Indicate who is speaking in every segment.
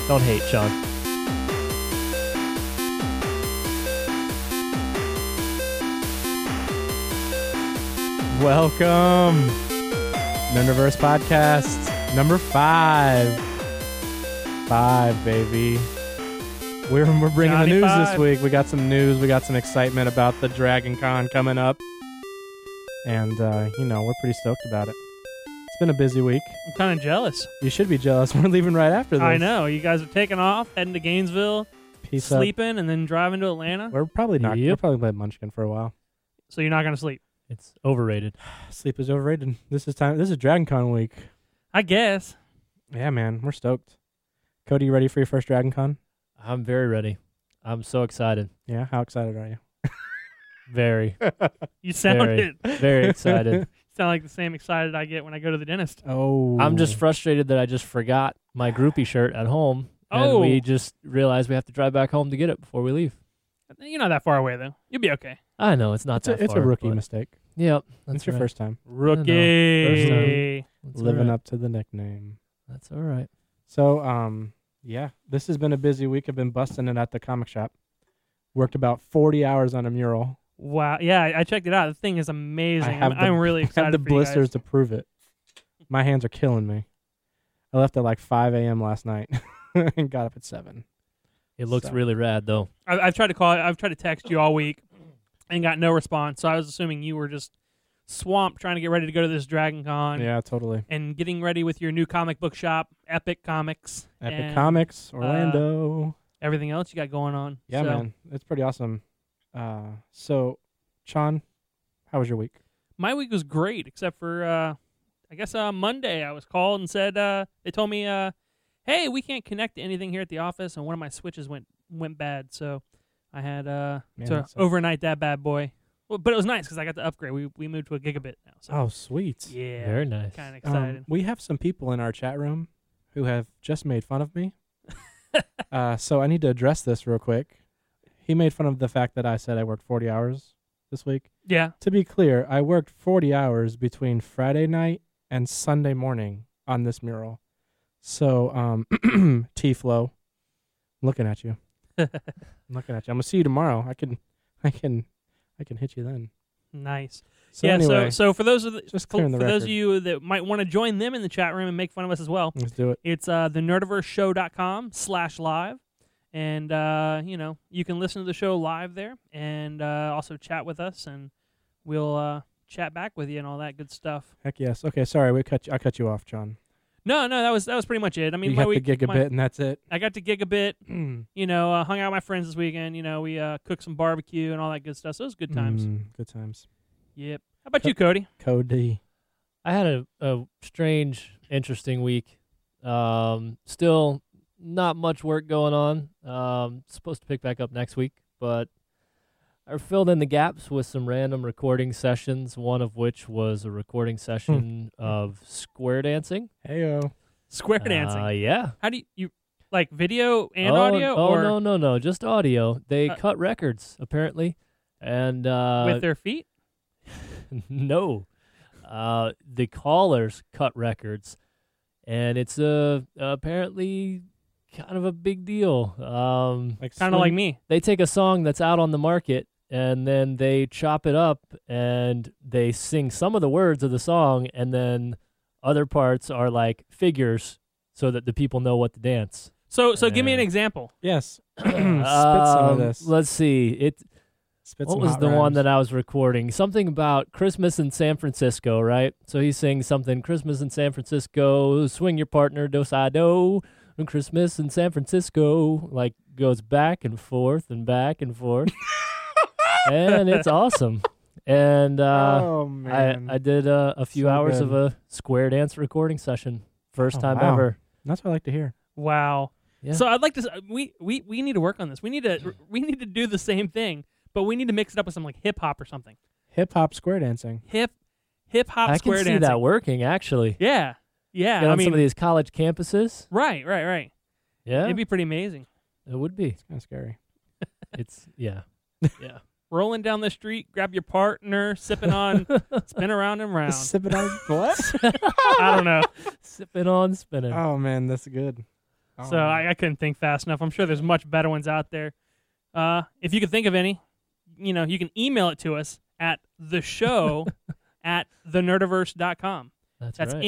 Speaker 1: Don't hate, Sean.
Speaker 2: Welcome, Nerdiverse Podcast number 5. 5, baby. We're bringing
Speaker 3: Johnny
Speaker 2: the news
Speaker 3: 5.
Speaker 2: this week. We got some news. We got some excitement about the Dragon Con coming up. And, we're pretty stoked about it. It's been a busy week.
Speaker 3: I'm kind of jealous.
Speaker 2: You should be jealous. We're leaving right after this.
Speaker 3: I know. You guys are taking off, heading to Gainesville,
Speaker 2: Peace
Speaker 3: sleeping, and then driving to Atlanta.
Speaker 2: up. We're probably not.
Speaker 1: Yep.
Speaker 2: We'll probably play Munchkin for a while.
Speaker 3: So you're not going to sleep?
Speaker 1: It's overrated.
Speaker 2: Sleep is overrated. This is Dragon Con week.
Speaker 3: I guess.
Speaker 2: Yeah, man. We're stoked. Cody, you ready for your first Dragon Con?
Speaker 1: I'm very ready. I'm so excited.
Speaker 2: Yeah? How excited are you?
Speaker 1: Very,
Speaker 3: You sounded
Speaker 1: very excited.
Speaker 3: sound like the same excited I get when I go to the dentist.
Speaker 2: Oh.
Speaker 1: I'm just frustrated that I just forgot my groupie shirt at home.
Speaker 3: Oh.
Speaker 1: And we just realized we have to drive back home to get it before we leave.
Speaker 3: You're not that far away, though. You'll be okay.
Speaker 1: I know, it's not that
Speaker 2: It's
Speaker 1: far.
Speaker 2: a rookie
Speaker 1: but-
Speaker 2: mistake.
Speaker 1: Yep.
Speaker 2: It's your
Speaker 1: right.
Speaker 2: first time.
Speaker 3: Rookie.
Speaker 1: That's
Speaker 2: Living
Speaker 1: all right.
Speaker 2: up to the nickname.
Speaker 1: That's all right.
Speaker 2: So, yeah, this has been a busy week. I've been busting it at the comic shop. Worked about 40 hours on a mural.
Speaker 3: Wow. Yeah, I checked it out. The thing is amazing. I'm really
Speaker 2: I
Speaker 3: excited
Speaker 2: have the
Speaker 3: for you guys.
Speaker 2: blisters to prove it. My hands are killing me. I left at like 5 a.m. last night and got up at 7.
Speaker 1: It looks
Speaker 2: So-
Speaker 1: really rad, though.
Speaker 3: I've tried to call. I've tried to text you all week and got no response. So I was assuming you were just swamped trying to get ready to go to this Dragon Con.
Speaker 2: Yeah, totally.
Speaker 3: And getting ready with your new comic book shop, Epic Comics.
Speaker 2: Epic
Speaker 3: and
Speaker 2: Comics, Orlando.
Speaker 3: everything else you got going on.
Speaker 2: Yeah,
Speaker 3: So,
Speaker 2: man. It's pretty awesome. So, Sean, how was your week?
Speaker 3: My week was great, except for I guess Monday I was called and said they told me, hey, we can't connect to anything here at the office, and one of my switches went bad. So I had
Speaker 2: Man,
Speaker 3: to
Speaker 2: that sucks.
Speaker 3: overnight that bad boy. Well, but it was nice because I got to upgrade. We moved to a gigabit now. So
Speaker 2: Oh, sweet.
Speaker 3: yeah,
Speaker 1: Very nice.
Speaker 3: kind of excited.
Speaker 2: We have some people in our chat room who have just made fun of me. So I need to address this real quick. He made fun of the fact that I said I worked 40 hours this week.
Speaker 3: Yeah.
Speaker 2: To be clear, I worked 40 hours between Friday night and Sunday morning on this mural. So, T-Flow, I'm looking at you. I'm looking at you. I'm gonna see you tomorrow. I can hit you then.
Speaker 3: Nice.
Speaker 2: So
Speaker 3: yeah.
Speaker 2: anyway,
Speaker 3: So for those of the,
Speaker 2: just
Speaker 3: for
Speaker 2: clearing the
Speaker 3: those
Speaker 2: record.
Speaker 3: of you that might want to join them in the chat room and make fun of us as well,
Speaker 2: Let's do it.
Speaker 3: it's thenerdiverseshow.com/live. And, you can listen to the show live there and also chat with us, and we'll chat back with you and all that good stuff.
Speaker 2: Heck yes. Okay, sorry, I cut you off, John.
Speaker 3: No, that was pretty much it. I mean,
Speaker 2: You
Speaker 3: my
Speaker 2: got the
Speaker 3: week,
Speaker 2: gigabit, and that's it.
Speaker 3: I got to gigabit, hung out with my friends this weekend. We cooked some barbecue and all that good stuff. So it was good times.
Speaker 2: Good times.
Speaker 3: Yep. How about you, Cody?
Speaker 2: Cody.
Speaker 1: I had a strange, interesting week. Still not much work going on. Supposed to pick back up next week, but I filled in the gaps with some random recording sessions, one of which was a recording session of square dancing.
Speaker 2: Heyo.
Speaker 3: Square dancing.
Speaker 1: Yeah.
Speaker 3: How do you like video and
Speaker 1: oh,
Speaker 3: audio?
Speaker 1: Oh,
Speaker 3: or
Speaker 1: no, just audio. They
Speaker 3: Uh,
Speaker 1: cut records, apparently. And
Speaker 3: with their feet?
Speaker 1: no. The callers cut records, and it's apparently kind of a big deal.
Speaker 2: Like
Speaker 3: Kind of like me.
Speaker 1: They take a song that's out on the market, and then they chop it up, and they sing some of the words of the song, and then other parts are like figures so that the people know what to dance.
Speaker 3: So give me an
Speaker 1: Yeah.
Speaker 3: example.
Speaker 2: Yes. Spit some of this.
Speaker 1: Let's see.
Speaker 2: Spit
Speaker 1: What
Speaker 2: some
Speaker 1: was
Speaker 2: hot
Speaker 1: the one
Speaker 2: rhymes.
Speaker 1: that I was recording? Something about Christmas in San Francisco, right? So he sings something, Christmas in San Francisco, swing your partner, do-si-do, and Christmas in San Francisco, like goes back and forth and back and forth. And it's awesome. And
Speaker 2: Oh man.
Speaker 1: I did a few
Speaker 2: So
Speaker 1: hours
Speaker 2: good.
Speaker 1: of a square dance recording session. First
Speaker 2: Oh,
Speaker 1: time
Speaker 2: wow.
Speaker 1: ever.
Speaker 2: That's what I like to hear.
Speaker 3: Wow.
Speaker 1: Yeah.
Speaker 3: So I'd like to. We need to work on this. We need to do the same thing, but we need to mix it up with some like hip hop or something.
Speaker 2: Hip hop square dancing.
Speaker 3: Hip hop
Speaker 1: I
Speaker 3: square
Speaker 1: can see
Speaker 3: dancing.
Speaker 1: that working, actually.
Speaker 3: Yeah.
Speaker 1: Get
Speaker 3: I
Speaker 1: on
Speaker 3: mean,
Speaker 1: some of these college campuses.
Speaker 3: right.
Speaker 1: Yeah,
Speaker 3: It'd be pretty amazing.
Speaker 1: it would be.
Speaker 2: It's kind of scary.
Speaker 1: It's, yeah. Yeah.
Speaker 3: Rolling down the street, grab your partner, sipping on, spin around and round.
Speaker 2: Sip it on what?
Speaker 3: I don't know.
Speaker 1: Sipping on, spinning.
Speaker 2: Oh man, that's good.
Speaker 3: So I couldn't think fast enough. I'm sure there's much better ones out there. If you could think of any, you can email it to us at the show at thenerdiverse.com. That's
Speaker 1: right.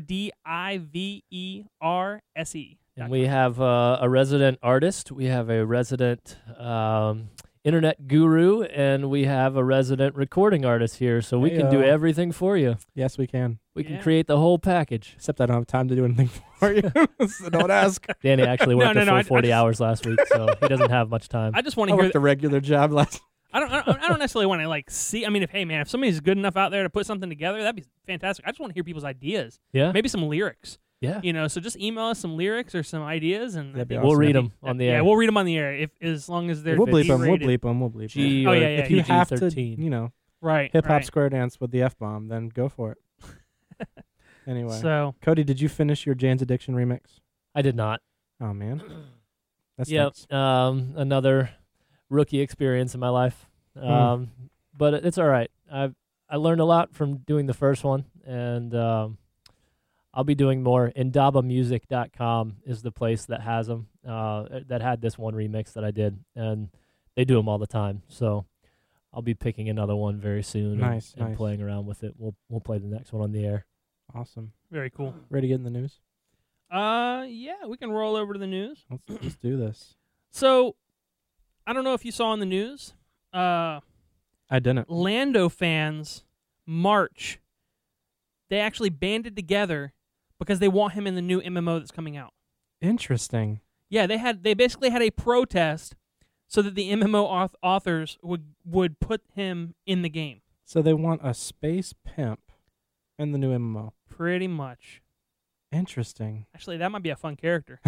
Speaker 3: NERDIVERSE.
Speaker 1: And we have a resident artist, we have a resident internet guru, and we have a resident recording artist here, so we can do
Speaker 2: Heyo.
Speaker 1: everything for you.
Speaker 2: Yes, we can.
Speaker 1: We can
Speaker 3: Yeah.
Speaker 1: create the whole package.
Speaker 2: Except I don't have time to do anything for you, so don't ask.
Speaker 1: Danny actually worked
Speaker 3: No,
Speaker 1: a full
Speaker 3: I
Speaker 1: 40
Speaker 3: just-
Speaker 1: hours last week, so he doesn't have much time.
Speaker 3: I just want
Speaker 2: I
Speaker 3: to hear.
Speaker 2: worked a regular job last.
Speaker 3: I don't necessarily want to see. I mean, if somebody's good enough out there to put something together, that'd be fantastic. I just want to hear people's ideas.
Speaker 1: Yeah?
Speaker 3: Maybe some lyrics.
Speaker 1: Yeah.
Speaker 3: So just email us some lyrics or some ideas, and
Speaker 2: That'd be
Speaker 1: We'll
Speaker 2: awesome.
Speaker 1: read them on the
Speaker 3: yeah,
Speaker 1: air.
Speaker 3: we'll read them on the air as long as they're
Speaker 2: We'll bleep them. We'll
Speaker 3: G-rated.
Speaker 2: bleep them. We'll bleep them.
Speaker 1: G
Speaker 3: Oh,
Speaker 1: or
Speaker 3: yeah, yeah.
Speaker 2: If you have to,
Speaker 1: PG-13.
Speaker 3: Right.
Speaker 2: hip hop
Speaker 3: right.
Speaker 2: square dance with the F bomb, then go for it. Anyway,
Speaker 3: So
Speaker 2: Cody, did you finish your Jan's Addiction remix?
Speaker 1: I did not.
Speaker 2: Oh man, that's
Speaker 1: Yep. Another rookie experience in my life. But it's all right. I learned a lot from doing the first one, and I'll be doing more. Indabamusic.com is the place that has them, that had this one remix that I did, and they do them all the time. So I'll be picking another one very soon
Speaker 2: Nice,
Speaker 1: and
Speaker 2: nice.
Speaker 1: playing around with it. We'll play the next one on the air.
Speaker 2: Awesome.
Speaker 3: very cool.
Speaker 2: Ready to get in the news?
Speaker 3: Yeah, we can roll over to the news.
Speaker 2: Let's do this.
Speaker 3: So I don't know if you saw in the news.
Speaker 2: I didn't.
Speaker 3: Lando fans march. They actually banded together because they want him in the new MMO that's coming out.
Speaker 2: Interesting.
Speaker 3: Yeah, they basically had a protest so that the MMO authors would put him in the game.
Speaker 2: So they want a space pimp in the new MMO.
Speaker 3: Pretty much.
Speaker 2: Interesting.
Speaker 3: Actually, that might be a fun character.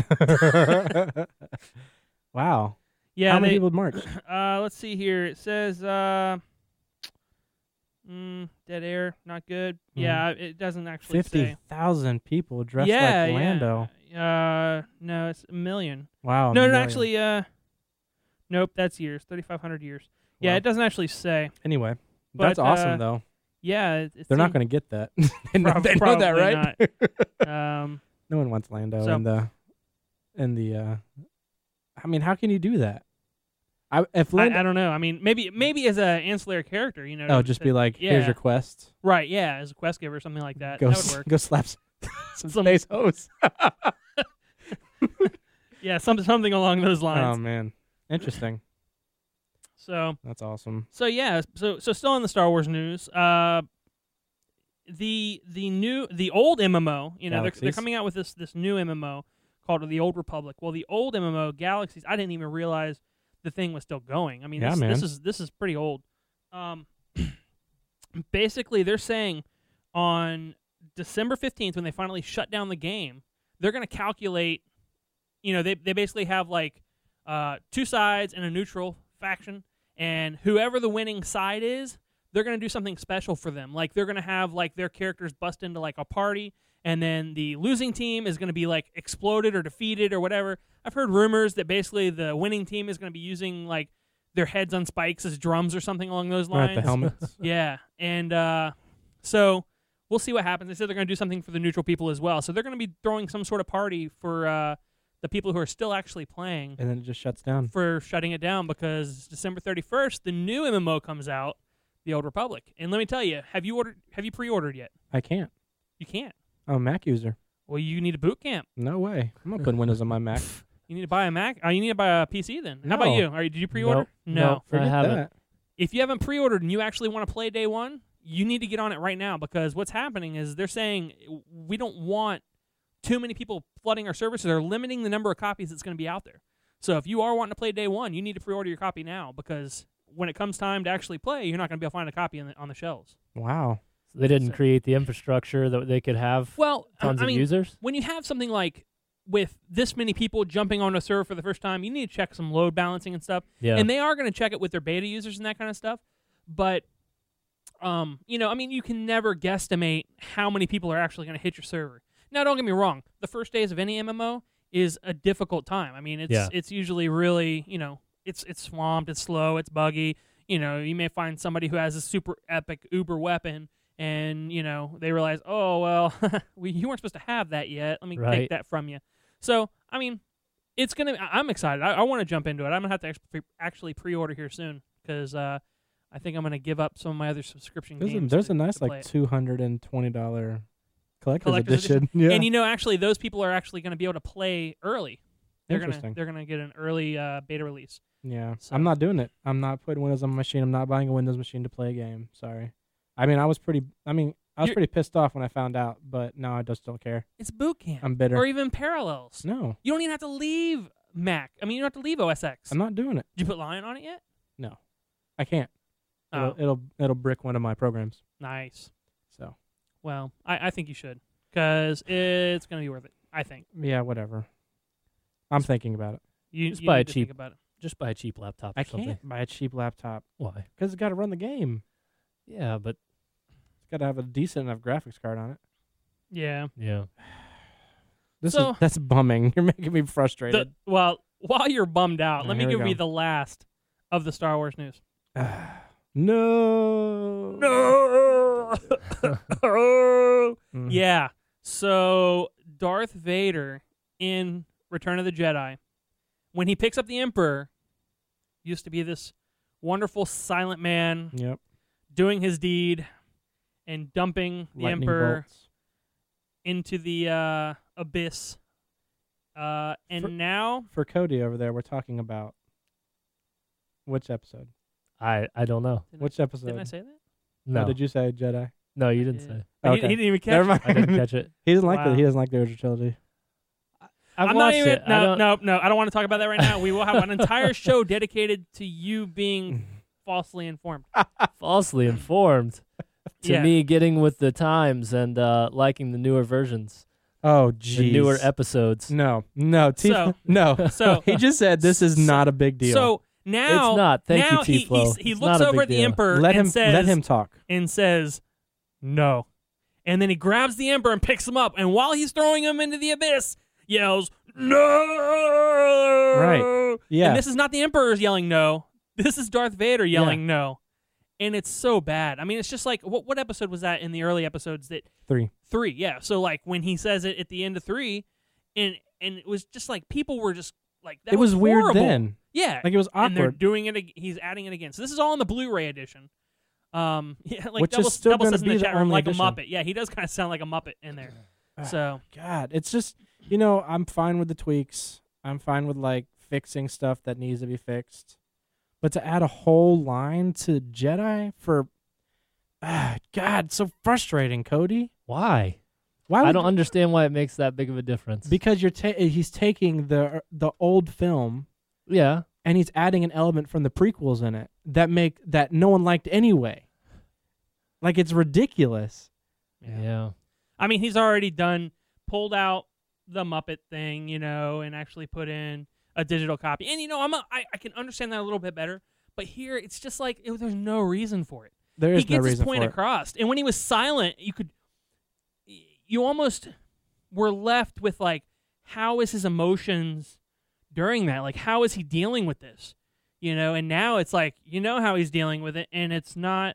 Speaker 2: Wow.
Speaker 3: Yeah.
Speaker 2: How many people march?
Speaker 3: Let's see here. It says dead air, not good. Yeah, it doesn't actually say.
Speaker 2: 50,000 people dressed
Speaker 3: Yeah,
Speaker 2: like Lando.
Speaker 3: Yeah. No, it's 1 million.
Speaker 2: Wow.
Speaker 3: No,
Speaker 2: million.
Speaker 3: actually, nope, that's years. 3,500 years. Yeah,
Speaker 2: Wow.
Speaker 3: it doesn't actually say.
Speaker 2: Anyway,
Speaker 3: But,
Speaker 2: that's awesome though.
Speaker 3: Yeah,
Speaker 2: They're not going to get that. they know that,
Speaker 3: probably
Speaker 2: right?
Speaker 3: not.
Speaker 2: No one wants Lando
Speaker 3: So-
Speaker 2: in the. I mean, how can you do that? If
Speaker 3: I
Speaker 2: Lando,
Speaker 3: don't know. I mean, maybe as an ancillary character,
Speaker 2: just be like, here's your quest.
Speaker 3: right. Yeah, as a quest giver, or something like that.
Speaker 2: Go,
Speaker 3: That would work.
Speaker 2: go slap some
Speaker 3: Some-
Speaker 2: space hose.
Speaker 3: Yeah, something along those
Speaker 2: Oh
Speaker 3: lines.
Speaker 2: man, interesting.
Speaker 3: So
Speaker 2: That's awesome.
Speaker 3: yeah. So still in the Star Wars news. The old MMO. They're
Speaker 2: Galaxies.
Speaker 3: coming out with this new MMO called the Old Republic. Well, the old MMO Galaxies, I didn't even realize the thing was still going. I mean,
Speaker 2: Yeah,
Speaker 3: this
Speaker 2: man.
Speaker 3: is pretty old. Basically, they're saying on December 15th, when they finally shut down the game, they're going to calculate. They basically have like two sides and a neutral faction, and whoever the winning side is, they're going to do something special for them. Like they're going to have like their characters bust into like a party, and then the losing team is going to be like exploded or defeated or whatever. I've heard rumors that basically the winning team is going to be using like their heads on spikes as drums or something along those lines.
Speaker 2: Right, the helmets.
Speaker 3: Yeah, and so we'll see what happens. They said they're going to do something for the neutral people as well. So they're going to be throwing some sort of party for the people who are still actually playing
Speaker 2: And then it just shuts down.
Speaker 3: for shutting it down because December 31st, the new MMO comes out, The Old Republic. And let me tell you, have you pre-ordered yet?
Speaker 2: I can't.
Speaker 3: You can't.
Speaker 2: I'm a Mac user.
Speaker 3: Well, you need a boot camp.
Speaker 2: No way. I'm not putting Windows on my Mac.
Speaker 3: You need to buy a Mac. You need to buy a PC then. How about
Speaker 2: No.
Speaker 3: you? Did you pre-order?
Speaker 1: Nope.
Speaker 2: Forget
Speaker 1: I haven't.
Speaker 2: that.
Speaker 3: If you haven't pre-ordered and you actually want to play day one, you need to get on it right now because what's happening is they're saying we don't want too many people flooding our servers. So they're limiting the number of copies that's going to be out there. So if you are wanting to play day one, you need to pre-order your copy now because when it comes time to actually play, you're not going to be able to find a copy on the shelves.
Speaker 2: Wow.
Speaker 1: So they didn't
Speaker 3: So-
Speaker 1: create the infrastructure that they could have
Speaker 3: Well,
Speaker 1: tons
Speaker 3: I
Speaker 1: of
Speaker 3: mean,
Speaker 1: users.
Speaker 3: when you have something like with this many people jumping on a server for the first time, you need to check some load balancing and stuff.
Speaker 1: Yeah.
Speaker 3: And they are going to check it with their beta users and that kind of stuff. But, you can never guesstimate how many people are actually going to hit your server. Now, don't get me wrong. The first days of any MMO is a difficult time. I mean, it's usually really, it's swamped, it's slow, it's buggy. You may find somebody who has a super epic uber weapon and, they realize, oh, well, you weren't supposed to have that yet. Let me take
Speaker 1: Right.
Speaker 3: that from you. So, It's gonna. I'm excited. I want to jump into it. I'm gonna have to actually pre-order here soon because I think I'm gonna give up some of my other subscription games.
Speaker 2: There's
Speaker 3: to-
Speaker 2: a nice
Speaker 3: to play
Speaker 2: like
Speaker 3: it.
Speaker 2: $220 collector's
Speaker 3: Collector's
Speaker 2: edition. Yeah.
Speaker 3: And actually, those people are actually going to be able to play early.
Speaker 2: Interesting.
Speaker 3: They're gonna get an early beta release.
Speaker 2: Yeah.
Speaker 3: So-
Speaker 2: I'm not doing it. I'm not putting Windows on my machine. I'm not buying a Windows machine to play a game. Sorry. I mean, I was pretty
Speaker 3: You're-
Speaker 2: pretty pissed off when I found out, but now I just don't care.
Speaker 3: It's Boot Camp
Speaker 2: I'm bitter.
Speaker 3: or even Parallels.
Speaker 2: No,
Speaker 3: You don't even have to leave Mac. I mean, you don't have to leave OS X.
Speaker 2: I'm not doing it.
Speaker 3: Did you put Lion on it yet?
Speaker 2: No, I can't.
Speaker 3: Oh,
Speaker 2: It'll brick one of my programs.
Speaker 3: nice.
Speaker 2: So
Speaker 3: Well, I think you should because it's going to be worth it. I think.
Speaker 2: yeah, whatever. I'm thinking about it.
Speaker 3: You
Speaker 1: Just
Speaker 3: you
Speaker 1: buy
Speaker 3: need
Speaker 1: a
Speaker 3: to
Speaker 1: cheap-
Speaker 3: think about it.
Speaker 1: Just buy a cheap laptop.
Speaker 2: I
Speaker 1: or something.
Speaker 2: can't buy a cheap laptop
Speaker 1: Why?
Speaker 2: because it's got to run the game.
Speaker 1: Yeah, but
Speaker 2: It's got to have a decent enough graphics card on it.
Speaker 3: Yeah.
Speaker 1: yeah.
Speaker 2: That's bumming. You're making me frustrated.
Speaker 3: Well, while you're bummed out, let me
Speaker 2: Here we
Speaker 3: give you
Speaker 2: go.
Speaker 3: the last of the Star Wars news.
Speaker 2: No. Mhm.
Speaker 3: Yeah. So Darth Vader in Return of the Jedi, when he picks up the Emperor, used to be this wonderful silent man
Speaker 2: Yep.
Speaker 3: doing his deed and dumping the
Speaker 2: Lightning
Speaker 3: Emperor
Speaker 2: bolts.
Speaker 3: into the abyss. And now
Speaker 2: For Cody over there, we're talking about which episode?
Speaker 1: I don't know.
Speaker 2: Which episode?
Speaker 3: didn't I say that?
Speaker 1: No,
Speaker 2: Did you say Jedi?
Speaker 1: no, you didn't
Speaker 3: Yeah.
Speaker 1: say.
Speaker 3: He
Speaker 2: Okay.
Speaker 3: didn't even catch
Speaker 2: Never
Speaker 3: it.
Speaker 2: mind.
Speaker 1: I didn't catch it.
Speaker 2: He doesn't like
Speaker 3: Wow.
Speaker 2: He doesn't like the original trilogy.
Speaker 1: I've
Speaker 3: I'm not
Speaker 1: watched
Speaker 3: even.
Speaker 1: it.
Speaker 3: No. I don't want to talk about that right now. We will have an entire show dedicated to you being falsely informed.
Speaker 1: Falsely informed. To
Speaker 3: Yeah.
Speaker 1: me, getting with the times and liking the newer versions,
Speaker 2: Oh,
Speaker 1: the
Speaker 2: geez.
Speaker 1: newer episodes.
Speaker 2: No.
Speaker 3: So-
Speaker 2: no.
Speaker 3: So
Speaker 2: He just said this is not a big deal.
Speaker 3: So now
Speaker 1: It's not. Thank you,
Speaker 3: now he
Speaker 1: T-Flow.
Speaker 3: he
Speaker 1: It's
Speaker 3: looks
Speaker 1: not a
Speaker 3: over
Speaker 1: big
Speaker 3: at the
Speaker 1: deal.
Speaker 3: Emperor
Speaker 2: let
Speaker 3: and
Speaker 2: him talk.
Speaker 3: says no, and then he grabs the Emperor and picks him up, and while he's throwing him into the abyss, yells no.
Speaker 2: Right. Yeah.
Speaker 3: And this is not the Emperor yelling no. This is Darth Vader yelling no, and it's so bad. I mean, it's just like what episode was that in the early episodes? That
Speaker 2: 3.
Speaker 3: 3, yeah. So like when he says it at the end of 3, and it was just like people were just like that
Speaker 2: It was weird
Speaker 3: horrible.
Speaker 2: then.
Speaker 3: Yeah,
Speaker 2: Like it was
Speaker 3: and they're
Speaker 2: awkward.
Speaker 3: doing it. He's adding it again. So this is all in the Blu-ray edition. Yeah, like
Speaker 2: Which
Speaker 3: Double,
Speaker 2: is still
Speaker 3: Double
Speaker 2: gonna
Speaker 3: says in
Speaker 2: be
Speaker 3: the
Speaker 2: the
Speaker 3: chat room,
Speaker 2: only
Speaker 3: like
Speaker 2: edition.
Speaker 3: a Muppet. Yeah, he does kind of sound like a Muppet in there. So
Speaker 2: God, it's just, I'm fine with the tweaks. I'm fine with like fixing stuff that needs to be fixed. But to add a whole line to Jedi for God, so frustrating, Cody.
Speaker 1: Why?
Speaker 2: Why would
Speaker 1: I don't understand why it makes that big of a difference.
Speaker 2: because he's taking the old film
Speaker 1: yeah.
Speaker 2: and he's adding an element from the prequels in it that no one liked anyway. Like it's ridiculous.
Speaker 1: Yeah.
Speaker 3: I mean, he's already pulled out the Muppet thing, and actually put in a digital copy. And I can understand that a little bit better. But here, it's just like there's no reason for it.
Speaker 2: There is
Speaker 3: He
Speaker 2: no
Speaker 3: gets his
Speaker 2: reason
Speaker 3: point
Speaker 2: for it.
Speaker 3: across. And when he was silent, you almost were left with like, how is his emotions during that? Like, how is he dealing with this? And now it's like, how he's dealing with it, and it's not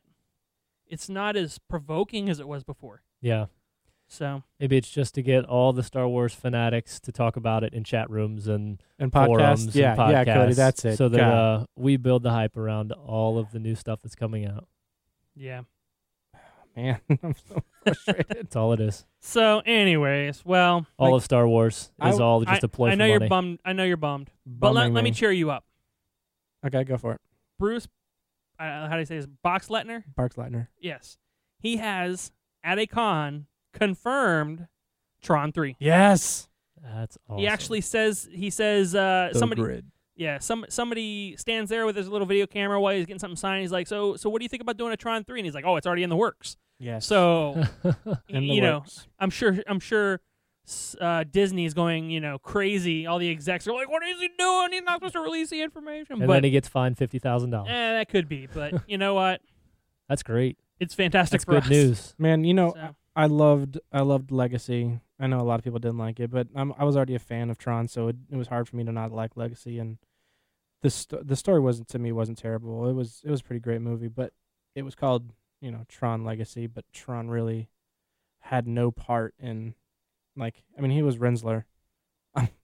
Speaker 3: as provoking as it was before.
Speaker 1: Yeah.
Speaker 3: So
Speaker 1: Maybe it's just to get all the Star Wars fanatics to talk about it in chat rooms and
Speaker 2: And
Speaker 1: forums
Speaker 2: podcasts. Yeah,
Speaker 1: and podcasts.
Speaker 2: yeah, Cody, that's it.
Speaker 1: So that
Speaker 2: God.
Speaker 1: we build the hype around all of the new stuff that's coming out.
Speaker 3: yeah.
Speaker 2: Man, I'm so frustrated.
Speaker 1: That's all it is.
Speaker 3: So, anyways, well,
Speaker 1: All
Speaker 2: Like,
Speaker 1: of Star Wars is all just a ploy
Speaker 3: I
Speaker 1: for
Speaker 3: know
Speaker 1: money.
Speaker 3: you're bummed. I know you're bummed, but
Speaker 2: Bumming
Speaker 3: let me cheer you up.
Speaker 2: Okay, go for it.
Speaker 3: Bruce, how do you say this? Boxleitner?
Speaker 2: Parks Leitner.
Speaker 3: Yes, he has at a con confirmed Tron 3.
Speaker 2: Yes.
Speaker 1: That's awesome.
Speaker 3: He actually says somebody
Speaker 2: Grid.
Speaker 3: yeah somebody stands there with his little video camera while he's getting something signed. He's like, so what do you think about doing a Tron 3? And he's like, oh, it's already in the works.
Speaker 2: Yes.
Speaker 3: So
Speaker 2: In the
Speaker 3: you know,
Speaker 2: works.
Speaker 3: I'm sure Disney's going crazy. All the execs are like, what is he doing? He's not supposed to release the information.
Speaker 1: and
Speaker 3: but
Speaker 1: then he gets fined $50,000.
Speaker 3: that could be. But you know what?
Speaker 1: That's great.
Speaker 3: It's fantastic
Speaker 1: That's
Speaker 3: for
Speaker 1: good
Speaker 3: us.
Speaker 1: news.
Speaker 2: Man,
Speaker 3: So,
Speaker 2: I loved Legacy. I know a lot of people didn't like it, but I was already a fan of Tron, so it was hard for me to not like Legacy. And the story wasn't terrible. It was a pretty great movie, but it was called Tron Legacy. But Tron really had no part in, he was Rensler.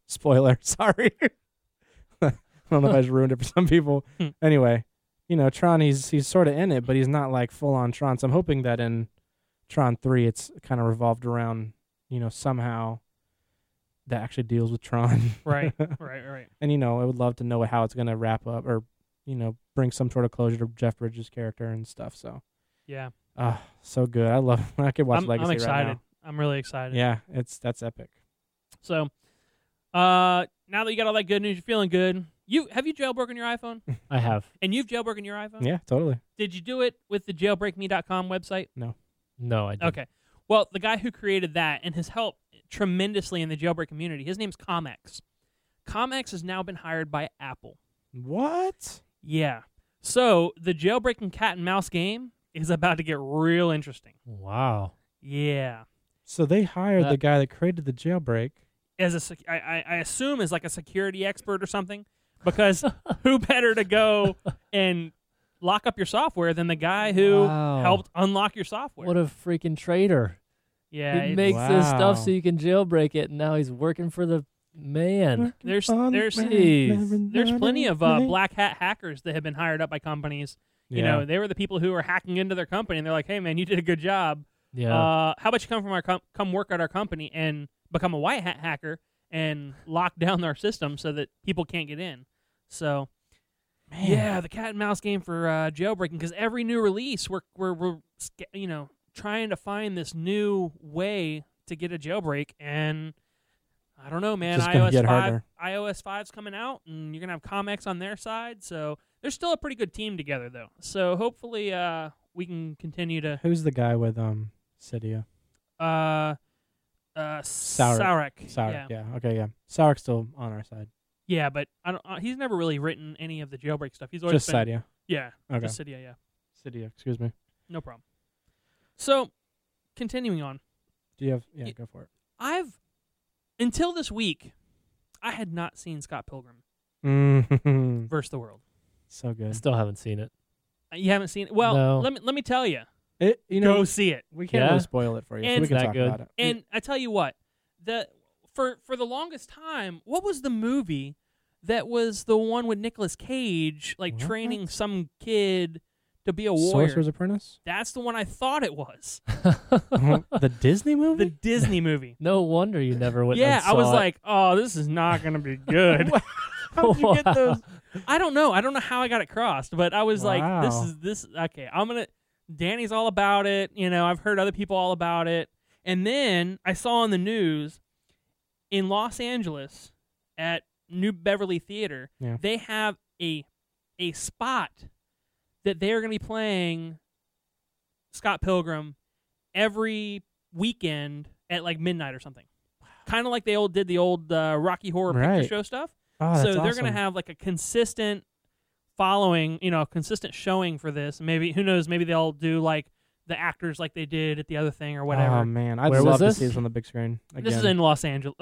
Speaker 2: Spoiler. Sorry. I don't know if I just ruined it for some people. Anyway, Tron, he's sort of in it, but he's not like full on Tron. So I'm hoping that in Tron 3, it's kind of revolved around, somehow that actually deals with Tron.
Speaker 3: Right.
Speaker 2: And, I would love to know how it's going to wrap up or, bring some sort of closure to Jeff Bridges' character and stuff. So,
Speaker 3: Yeah.
Speaker 2: So good. I could watch Legacy
Speaker 3: I'm excited.
Speaker 2: right now.
Speaker 3: I'm really excited.
Speaker 2: Yeah, that's epic.
Speaker 3: So, now that you got all that good news, you're feeling good. Have you jailbroken your iPhone?
Speaker 1: I have.
Speaker 3: And you've jailbroken your iPhone?
Speaker 2: Yeah, totally.
Speaker 3: Did you do it with the jailbreakme.com website?
Speaker 2: No.
Speaker 1: No, I didn't.
Speaker 3: Okay. Well, the guy who created that and has helped tremendously in the jailbreak community, his name's Comex. Comex has now been hired by Apple.
Speaker 2: What?
Speaker 3: Yeah. So the jailbreaking cat and mouse game is about to get real interesting.
Speaker 1: Wow.
Speaker 3: Yeah.
Speaker 2: So they hired the guy that created the jailbreak.
Speaker 3: I assume as like a security expert or something, because who better to go and lock up your software than the guy who helped unlock your software?
Speaker 1: What a freaking traitor.
Speaker 3: Yeah,
Speaker 1: he makes this stuff so you can jailbreak it, and now he's working for the man.
Speaker 3: There's
Speaker 1: Jeez.
Speaker 3: plenty of black hat hackers that have been hired up by companies. You know, they were the people who were hacking into their company, and they're like, "Hey, man, you did a good job.
Speaker 1: Yeah.
Speaker 3: How about you come from come work at our company and become a white hat hacker and lock down our system so that people can't get in?" So, yeah, the cat and mouse game for jailbreaking, because every new release we're trying to find this new way to get a jailbreak, and I don't know, man. iOS 5's coming out, and you're gonna have Comex on their side, so they're still a pretty good team together, though. So hopefully, we can continue to.
Speaker 2: Who's the guy with Cydia?
Speaker 3: Saurak.
Speaker 2: Yeah. Okay. Yeah. Saurak's still on our side.
Speaker 3: Yeah, but I don't. He's never really written any of the jailbreak stuff. He's always
Speaker 2: just Cydia.
Speaker 3: Yeah.
Speaker 2: Okay.
Speaker 3: Just Cydia. Yeah.
Speaker 2: Cydia. Excuse me.
Speaker 3: No problem. So, continuing on.
Speaker 2: Do you have? Yeah. Go for it.
Speaker 3: Until this week, I had not seen Scott Pilgrim versus the World.
Speaker 2: So
Speaker 1: I
Speaker 2: good.
Speaker 1: still haven't seen it.
Speaker 3: You haven't seen it? Well,
Speaker 1: No.
Speaker 3: let me tell you.
Speaker 2: Go
Speaker 3: see it.
Speaker 2: We can't really spoil it for you, so we can
Speaker 1: that
Speaker 2: talk
Speaker 1: good?
Speaker 2: about it.
Speaker 3: And I tell you what, for the longest time, what was the movie that was the one with Nicolas Cage, like
Speaker 2: What?
Speaker 3: training some kid to be a warrior?
Speaker 2: Sorcerer's Apprentice?
Speaker 3: That's the one I thought it was.
Speaker 2: The Disney movie?
Speaker 3: The Disney movie.
Speaker 1: No wonder you never went.
Speaker 3: Yeah,
Speaker 1: and
Speaker 3: I was
Speaker 1: saw it.
Speaker 3: like, oh, this is not going to be good.
Speaker 2: How'd you get those?
Speaker 3: I don't know. I don't know how I got it crossed, but I was like,
Speaker 2: Wow.
Speaker 3: this okay. Danny's all about it. I've heard other people all about it. And then I saw on the news in Los Angeles at New Beverly Theater, they have a spot that they are going to be playing Scott Pilgrim every weekend at like midnight or something. Kind of like they did the old Rocky Horror Picture Show stuff.
Speaker 2: Oh,
Speaker 3: so
Speaker 2: that's
Speaker 3: they're
Speaker 2: awesome.
Speaker 3: going to have like a consistent following, consistent showing for this. Maybe, who knows, maybe they'll do like the actors like they did at the other thing or whatever.
Speaker 2: Oh, man. I'd
Speaker 1: Where
Speaker 2: love
Speaker 1: was
Speaker 2: to
Speaker 1: this?
Speaker 2: see this on the big screen again.
Speaker 3: This is in Los Angeles.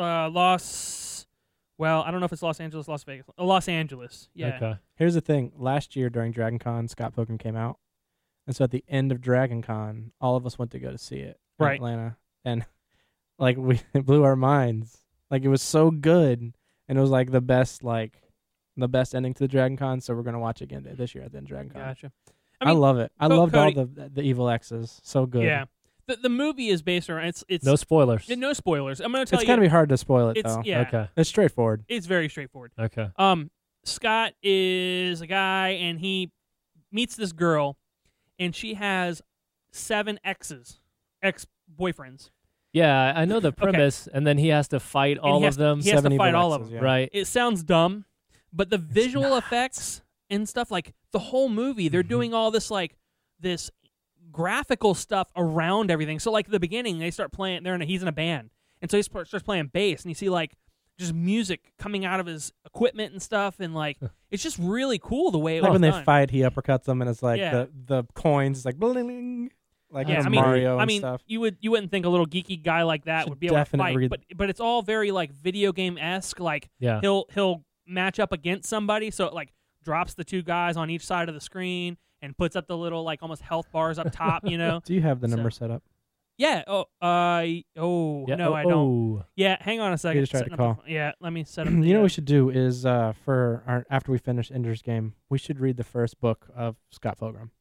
Speaker 3: Well, I don't know if it's Los Angeles, Las Vegas. Los Angeles, yeah.
Speaker 1: Okay.
Speaker 2: Here's the thing. Last year during Dragon Con, Scott Pilgrim came out. And so at the end of Dragon Con, all of us went to go to see it in
Speaker 3: Right.
Speaker 2: Atlanta. And like it blew our minds. Like it was so good. And it was like the best ending to the Dragon Con. So we're going to watch it again this year at the end of Dragon Con.
Speaker 3: Gotcha.
Speaker 2: I love it. I loved
Speaker 3: Cody,
Speaker 2: all the evil X's. So good.
Speaker 3: Yeah. The movie is based around it's
Speaker 1: No spoilers.
Speaker 3: no spoilers. I'm going to tell
Speaker 2: It's
Speaker 3: you.
Speaker 2: going to be hard to spoil it,
Speaker 3: it's
Speaker 2: though.
Speaker 3: yeah.
Speaker 1: Okay.
Speaker 2: It's straightforward.
Speaker 3: It's very straightforward.
Speaker 1: Okay.
Speaker 3: Scott is a guy, and he meets this girl, and she has 7 ex-boyfriends.
Speaker 1: Yeah, I know the premise, and then he has to fight all of them.
Speaker 3: He has to
Speaker 2: 7
Speaker 3: fight
Speaker 2: evil
Speaker 3: all of
Speaker 2: X's,
Speaker 3: them.
Speaker 2: yeah.
Speaker 1: Right.
Speaker 3: It sounds dumb, but the visual effects and stuff, like the whole movie, they're doing all this this graphical stuff around everything. So like at the beginning, they start playing. He's in a band, and so he starts playing bass, and you see like just music coming out of his equipment and stuff, and like it's just really cool the way it
Speaker 2: Like
Speaker 3: was
Speaker 2: when they
Speaker 3: done.
Speaker 2: fight, he uppercuts them, and it's like
Speaker 3: Yeah.
Speaker 2: the coins, it's like bling, like
Speaker 3: Yeah,
Speaker 2: it's
Speaker 3: I mean,
Speaker 2: Mario
Speaker 3: I
Speaker 2: and
Speaker 3: mean,
Speaker 2: stuff.
Speaker 3: you wouldn't think a little geeky guy like that
Speaker 2: Should
Speaker 3: would be able to
Speaker 2: definitely
Speaker 3: fight, but it's all very like video game esque. Like
Speaker 1: Yeah.
Speaker 3: he'll match up against somebody, so it like drops the 2 guys on each side of the screen and puts up the little like almost health bars up top.
Speaker 2: Do you have the number set up?
Speaker 3: Yeah. Oh.
Speaker 1: Yeah.
Speaker 3: No, I don't. Yeah. Hang on a second.
Speaker 2: just tried to
Speaker 3: Setting up
Speaker 2: call.
Speaker 3: yeah. Let me set up.
Speaker 2: You know what we should do is for our after we finish Ender's Game, we should read the first book of Scott Pilgrim.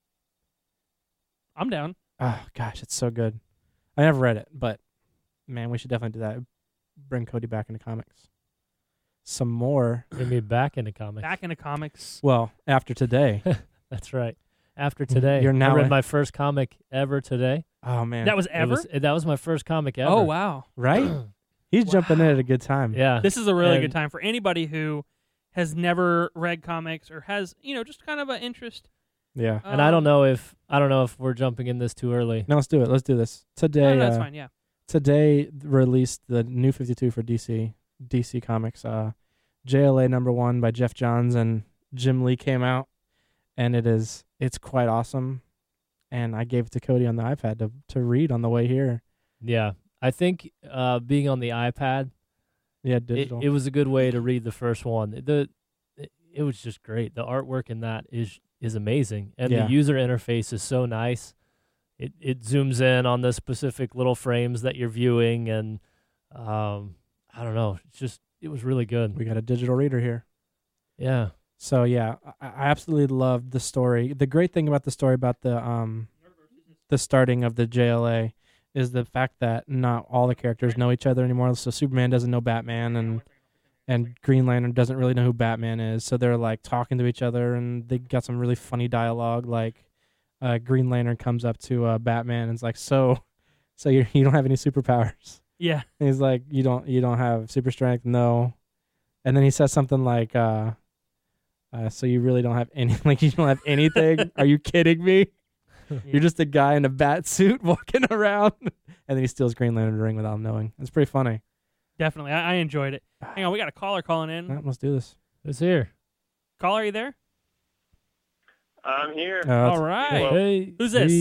Speaker 3: I'm down.
Speaker 2: Oh gosh, it's so good. I never read it, but man, we should definitely do that. Bring Cody back into comics. Some more.
Speaker 1: Bring me back into comics.
Speaker 3: Back into comics.
Speaker 2: Well, after today.
Speaker 1: That's right. After today,
Speaker 2: You're now
Speaker 1: I read
Speaker 2: a-
Speaker 1: my first comic ever today.
Speaker 2: Oh man,
Speaker 3: That was ever.
Speaker 1: That was my first comic ever.
Speaker 3: Oh wow.
Speaker 2: right. He's jumping in at a good time.
Speaker 1: Yeah.
Speaker 3: This is a really
Speaker 1: And-
Speaker 3: good time for anybody who has never read comics or has just kind of an interest.
Speaker 2: Yeah.
Speaker 1: And I don't know if we're jumping in this too early.
Speaker 2: No, let's do it. Let's do this today.
Speaker 3: No, that's fine. Yeah.
Speaker 2: Today released the new 52 for DC Comics. JLA #1 by Jeff Johns and Jim Lee came out, and it's quite awesome. And I gave it to Cody on the iPad to read on the way here.
Speaker 1: Yeah. I think being on the iPad,
Speaker 2: Yeah, digital.
Speaker 1: it was a good way to read the first one. It was just great. The artwork in that is amazing, and
Speaker 2: Yeah.
Speaker 1: the user interface is so nice. It zooms in on the specific little frames that you're viewing, and I don't know. It was really good.
Speaker 2: We got a digital reader here.
Speaker 1: Yeah.
Speaker 2: So yeah, I absolutely loved the story. The great thing about the story about the starting of the JLA is the fact that not all the characters know each other anymore. So Superman doesn't know Batman, and Green Lantern doesn't really know who Batman is. So they're like talking to each other, and they got some really funny dialogue. Like Green Lantern comes up to Batman and is like, "So you don't have any superpowers?"
Speaker 3: Yeah.
Speaker 2: And he's like, "You don't have super strength?" No. And then he says something like, "So you really don't have any? Like you don't have anything? Are you kidding me? You're just a guy in a bat suit walking around." And then he steals Green Lantern's ring without him knowing. It's pretty funny.
Speaker 3: Definitely. I enjoyed it. Hang on, we got a caller calling in.
Speaker 2: Well, let's do this.
Speaker 1: It's here.
Speaker 3: Caller, are you there?
Speaker 4: I'm here.
Speaker 3: All right.
Speaker 4: Hello.
Speaker 1: Hey.
Speaker 3: Who's this?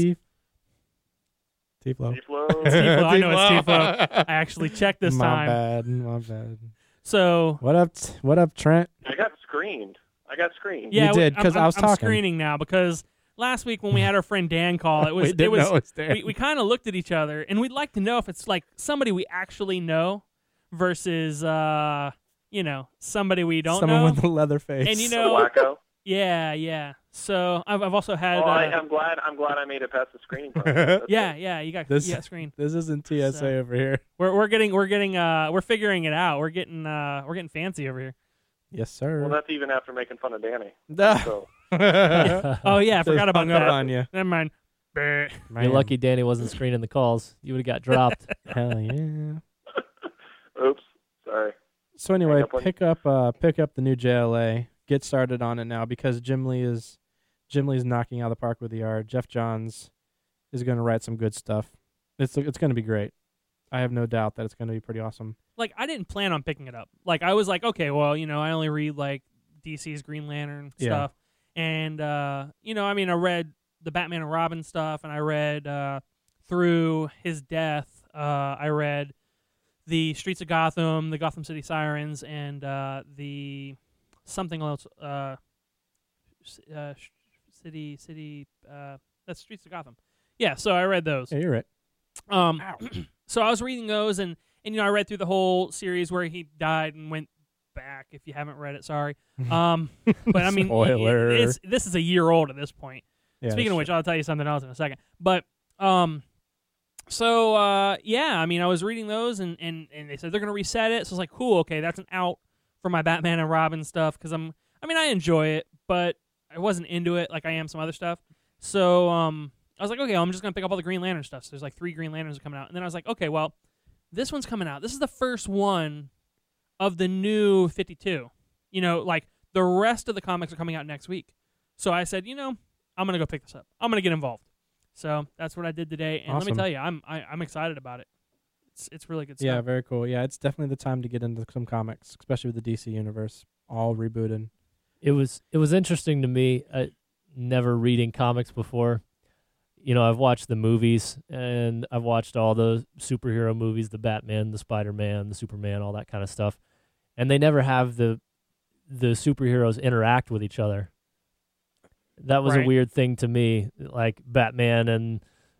Speaker 2: T-Flow.
Speaker 4: T-Flow.
Speaker 3: T-Flow. I know it's T-Flow. I actually checked this
Speaker 2: My
Speaker 3: time.
Speaker 2: bad.
Speaker 3: So
Speaker 2: What up, Trent?
Speaker 4: I got screened.
Speaker 3: yeah,
Speaker 2: You did, 'cause I was
Speaker 3: I'm
Speaker 2: talking.
Speaker 3: screening now because last week when we had our friend Dan call, it was
Speaker 2: We didn't know it was there.
Speaker 3: we kind of looked at each other and we'd like to know if it's like somebody we actually know versus somebody we don't
Speaker 2: Someone
Speaker 3: know.
Speaker 2: with a leather face.
Speaker 3: And you
Speaker 4: The
Speaker 3: know,
Speaker 4: wacko.
Speaker 3: yeah. So I've also had
Speaker 4: Well, I'm glad I made it past the screening process.
Speaker 3: yeah, you got screened.
Speaker 2: This isn't TSA
Speaker 3: So-
Speaker 2: over here.
Speaker 3: We're figuring it out. We're getting fancy over here.
Speaker 2: Yes, sir.
Speaker 4: Well, that's even after making fun of Danny.
Speaker 2: Ah.
Speaker 4: So
Speaker 3: Oh yeah, I forgot about
Speaker 2: Hung up
Speaker 3: that.
Speaker 2: on you.
Speaker 3: Never mind. Bleh.
Speaker 1: You're lucky Danny wasn't screening the calls. You would have got dropped.
Speaker 2: Hell yeah.
Speaker 4: oops, sorry.
Speaker 2: So anyway,
Speaker 4: Hang up on you.
Speaker 2: pick up the new JLA. Get started on it now because Jim Lee is knocking out of the park with the art. Jeff Johns is going to write some good stuff. It's going to be great. I have no doubt that it's going to be pretty awesome.
Speaker 3: Like I didn't plan on picking it up. Like I was like, okay, well, I only read like DC's Green Lantern
Speaker 2: Yeah.
Speaker 3: stuff, and I read the Batman and Robin stuff, and I read through his death. I read the Streets of Gotham, the Gotham City Sirens, and the something else. City. That's Streets of Gotham. Yeah, so I read those.
Speaker 2: Yeah, you're right.
Speaker 3: So I was reading those, and I read through the whole series where he died and went back. If you haven't read it, sorry. But I mean,
Speaker 2: Spoiler.
Speaker 3: this is a year old at this point.
Speaker 2: Yeah,
Speaker 3: Speaking of
Speaker 2: that's
Speaker 3: which, I'll tell you something else in a second. But yeah, I mean, I was reading those, and they said they're gonna reset it. So I was like, cool, okay, that's an out for my Batman and Robin stuff because I enjoy it, but I wasn't into it like I am some other stuff. So I was like, okay, I'm just going to pick up all the Green Lantern stuff. So there's like 3 Green Lanterns coming out. And then I was like, okay, well, this one's coming out. This is the first one of the new 52. Like the rest of the comics are coming out next week. So I said, I'm going to go pick this up. I'm going to get involved. So that's what I did today. And let me
Speaker 2: Awesome.
Speaker 3: tell you, I'm excited about it. It's really good stuff.
Speaker 2: Yeah, very cool. Yeah, it's definitely the time to get into some comics, especially with the DC universe all rebooted.
Speaker 1: It was interesting to me, never reading comics before. I've watched the movies, and I've watched all the superhero movies, the Batman, the Spider-Man, the Superman, all that kind of stuff. And they never have the superheroes interact with each other. That was a
Speaker 3: Right.
Speaker 1: weird thing to me, like Batman and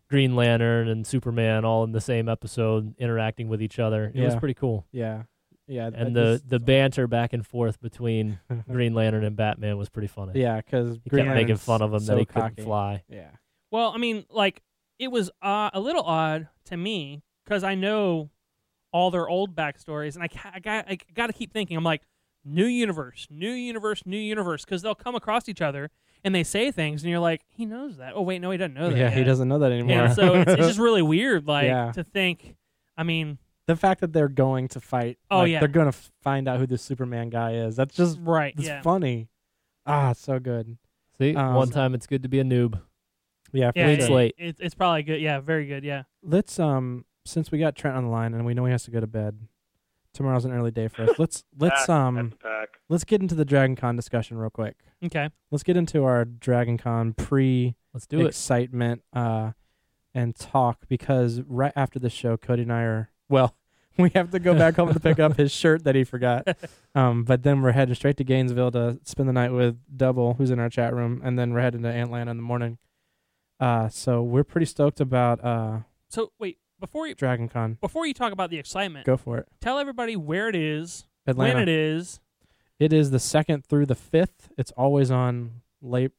Speaker 1: Green Lantern and Superman all in the same episode interacting with each other. It was
Speaker 2: Yeah.
Speaker 1: pretty cool.
Speaker 2: Yeah. Yeah.
Speaker 1: And the banter back and forth between Green Lantern and Batman was pretty funny.
Speaker 2: Yeah, because
Speaker 1: He kept making fun of him that he couldn't fly.
Speaker 2: Yeah.
Speaker 3: Well, I mean, like, it was a little odd to me because I know all their old backstories, and I got to keep thinking. I'm like, new universe, because they'll come across each other and they say things, and you're like, he knows that. Oh wait, no, he doesn't know that.
Speaker 2: Yeah,
Speaker 3: yet.
Speaker 2: he doesn't know that anymore.
Speaker 3: Yeah, so it's just really weird, like
Speaker 2: Yeah.
Speaker 3: to think. I mean,
Speaker 2: the fact that they're going to fight.
Speaker 3: Oh,
Speaker 2: like,
Speaker 3: yeah.
Speaker 2: they're going to find out who the Superman guy is. That's just
Speaker 3: right?
Speaker 2: it's
Speaker 3: Yeah,
Speaker 2: funny. It's so good.
Speaker 1: See,
Speaker 2: Um,
Speaker 1: one time it's good to be a noob.
Speaker 2: Yeah, for
Speaker 3: yeah.
Speaker 1: Clean
Speaker 2: sure.
Speaker 1: slate.
Speaker 3: It's probably good. Yeah, very good. Yeah.
Speaker 2: Let's since we got Trent on the line and we know he has to go to bed. Tomorrow's an early day for us. Let's
Speaker 4: That's the pack.
Speaker 2: let's get into the Dragon Con discussion real quick.
Speaker 3: Okay.
Speaker 2: Let's get into our Dragon Con
Speaker 1: Let's do it.
Speaker 2: excitement and talk, because right after the show, Cody and I are we have to go back home to pick up his shirt that he forgot. But then we're heading straight to Gainesville to spend the night with Double, who's in our chat room, and then we're heading to Atlanta in the morning. So we're pretty stoked about
Speaker 3: So wait, before you talk about the excitement,
Speaker 2: Go for it.
Speaker 3: tell everybody where it is,
Speaker 2: Atlanta.
Speaker 3: when it is.
Speaker 2: It is the 2nd through the 5th. It's always on Labor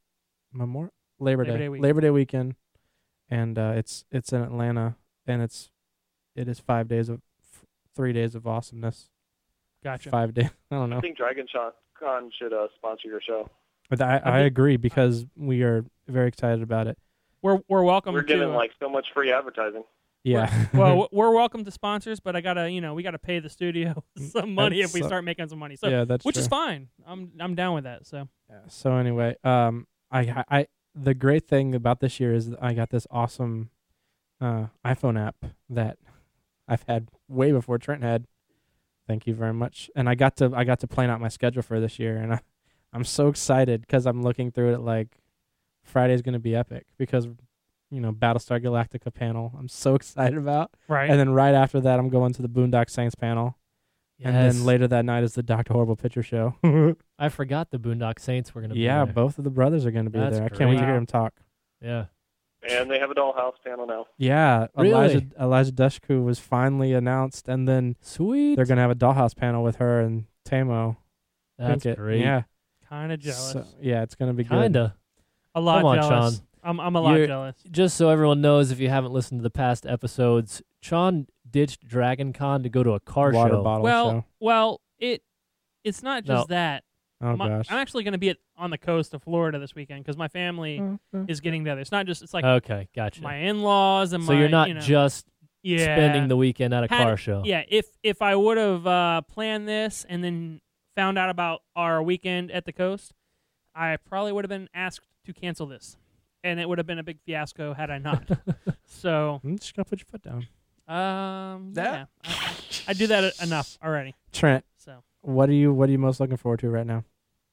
Speaker 2: Day weekend, and it's in Atlanta, and it is 3 days of awesomeness.
Speaker 3: Gotcha.
Speaker 2: 5 days. I don't
Speaker 4: I
Speaker 2: know.
Speaker 4: think Dragon Con should sponsor your show.
Speaker 2: But I agree, because we are very excited about it.
Speaker 3: We're welcome.
Speaker 4: We're giving
Speaker 3: to,
Speaker 4: like so much free advertising.
Speaker 2: Yeah.
Speaker 3: well, we're welcome to sponsors, but I gotta, we gotta pay the studio some money if we
Speaker 2: So-
Speaker 3: start making some money. So,
Speaker 2: yeah, that's
Speaker 3: which
Speaker 2: true.
Speaker 3: is fine. I'm down with that. So,
Speaker 2: Yeah, so anyway, I the great thing about this year is that I got this awesome iPhone app that I've had way before Trent had. Thank you very much. And I got to plan out my schedule for this year, and I'm so excited because I'm looking through it like Friday's going to be epic, because Battlestar Galactica panel I'm so excited about.
Speaker 3: right.
Speaker 2: And then right after that I'm going to the Boondock Saints panel. And then later that night is the Dr. Horrible Picture Show.
Speaker 1: I forgot the Boondock Saints were going to be
Speaker 2: Yeah,
Speaker 1: there.
Speaker 2: both of the brothers are going to be
Speaker 1: That's
Speaker 2: there. I can't wait to
Speaker 3: great.
Speaker 2: hear them talk.
Speaker 1: Yeah.
Speaker 4: And they have a Dollhouse panel now.
Speaker 2: Yeah,
Speaker 1: Really?
Speaker 2: Elijah Dushku was finally announced, and then
Speaker 1: Sweet.
Speaker 2: they're going to have a Dollhouse panel with her and Tamo.
Speaker 1: That's
Speaker 2: Pinkett.
Speaker 1: great.
Speaker 2: Yeah.
Speaker 3: Kind of jealous.
Speaker 2: So, yeah, it's going to be good.
Speaker 1: Kinda.
Speaker 3: A lot
Speaker 1: Come on,
Speaker 3: jealous.
Speaker 1: Sean.
Speaker 3: I'm a lot
Speaker 1: You're-
Speaker 3: jealous.
Speaker 1: Just so everyone knows, if you haven't listened to the past episodes, Sean ditched Dragon Con to go to a car
Speaker 2: Water
Speaker 1: show.
Speaker 2: bottle
Speaker 3: Well, it's not just
Speaker 1: No.
Speaker 3: that.
Speaker 2: show. Oh, gosh.
Speaker 3: I'm actually going to be on the coast of Florida this weekend because my family is getting together. It's not just. It's like
Speaker 1: Okay, gotcha.
Speaker 3: my in-laws and
Speaker 1: So
Speaker 3: my.
Speaker 1: you're not
Speaker 3: just
Speaker 1: just spending the weekend at a
Speaker 3: Had-
Speaker 1: car show.
Speaker 3: Yeah, if I would have planned this and then found out about our weekend at the coast, I probably would have been asked to cancel this, and it would have been a big fiasco had I not. So,
Speaker 2: I'm just going to put your foot down.
Speaker 3: yeah, I do that enough already.
Speaker 2: Trent,
Speaker 3: So
Speaker 2: what are you most looking forward to right now?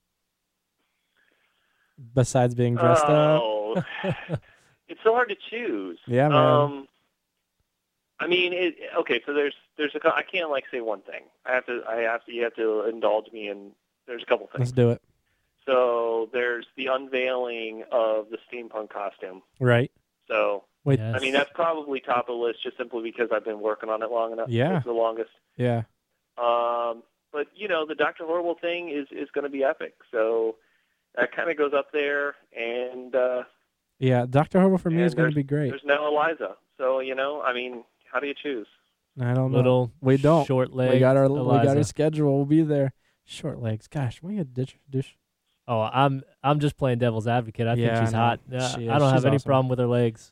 Speaker 2: Besides being dressed up?
Speaker 4: Oh, it's so hard to choose.
Speaker 2: Yeah, man.
Speaker 4: I mean, okay. So there's I can't like say one thing. You have to indulge me, and there's a couple
Speaker 2: Let's
Speaker 4: things.
Speaker 2: do it.
Speaker 4: So there's the unveiling of the steampunk costume.
Speaker 2: Right.
Speaker 4: So
Speaker 2: Wait.
Speaker 1: Yes.
Speaker 4: I mean, that's probably top of the list just simply because I've been working on it long enough.
Speaker 2: Yeah.
Speaker 4: It's the longest.
Speaker 2: Yeah.
Speaker 4: But the Dr. Horrible thing is going to be epic. So that kind of goes up there, and
Speaker 2: Yeah, Dr. Horrible for me
Speaker 4: And
Speaker 2: is going to be great.
Speaker 4: there's no Eliza. So I mean, how do you choose?
Speaker 2: I don't know.
Speaker 1: Little
Speaker 2: We don't.
Speaker 1: short leg.
Speaker 2: We got our
Speaker 1: Eliza.
Speaker 2: schedule. We'll be there. Short legs. Gosh, we had dish.
Speaker 1: Oh, I'm just playing devil's advocate. I
Speaker 2: Yeah,
Speaker 1: think she's
Speaker 2: I know.
Speaker 1: hot.
Speaker 2: She is.
Speaker 1: I don't have
Speaker 2: She's
Speaker 1: any
Speaker 2: awesome.
Speaker 1: problem with her legs.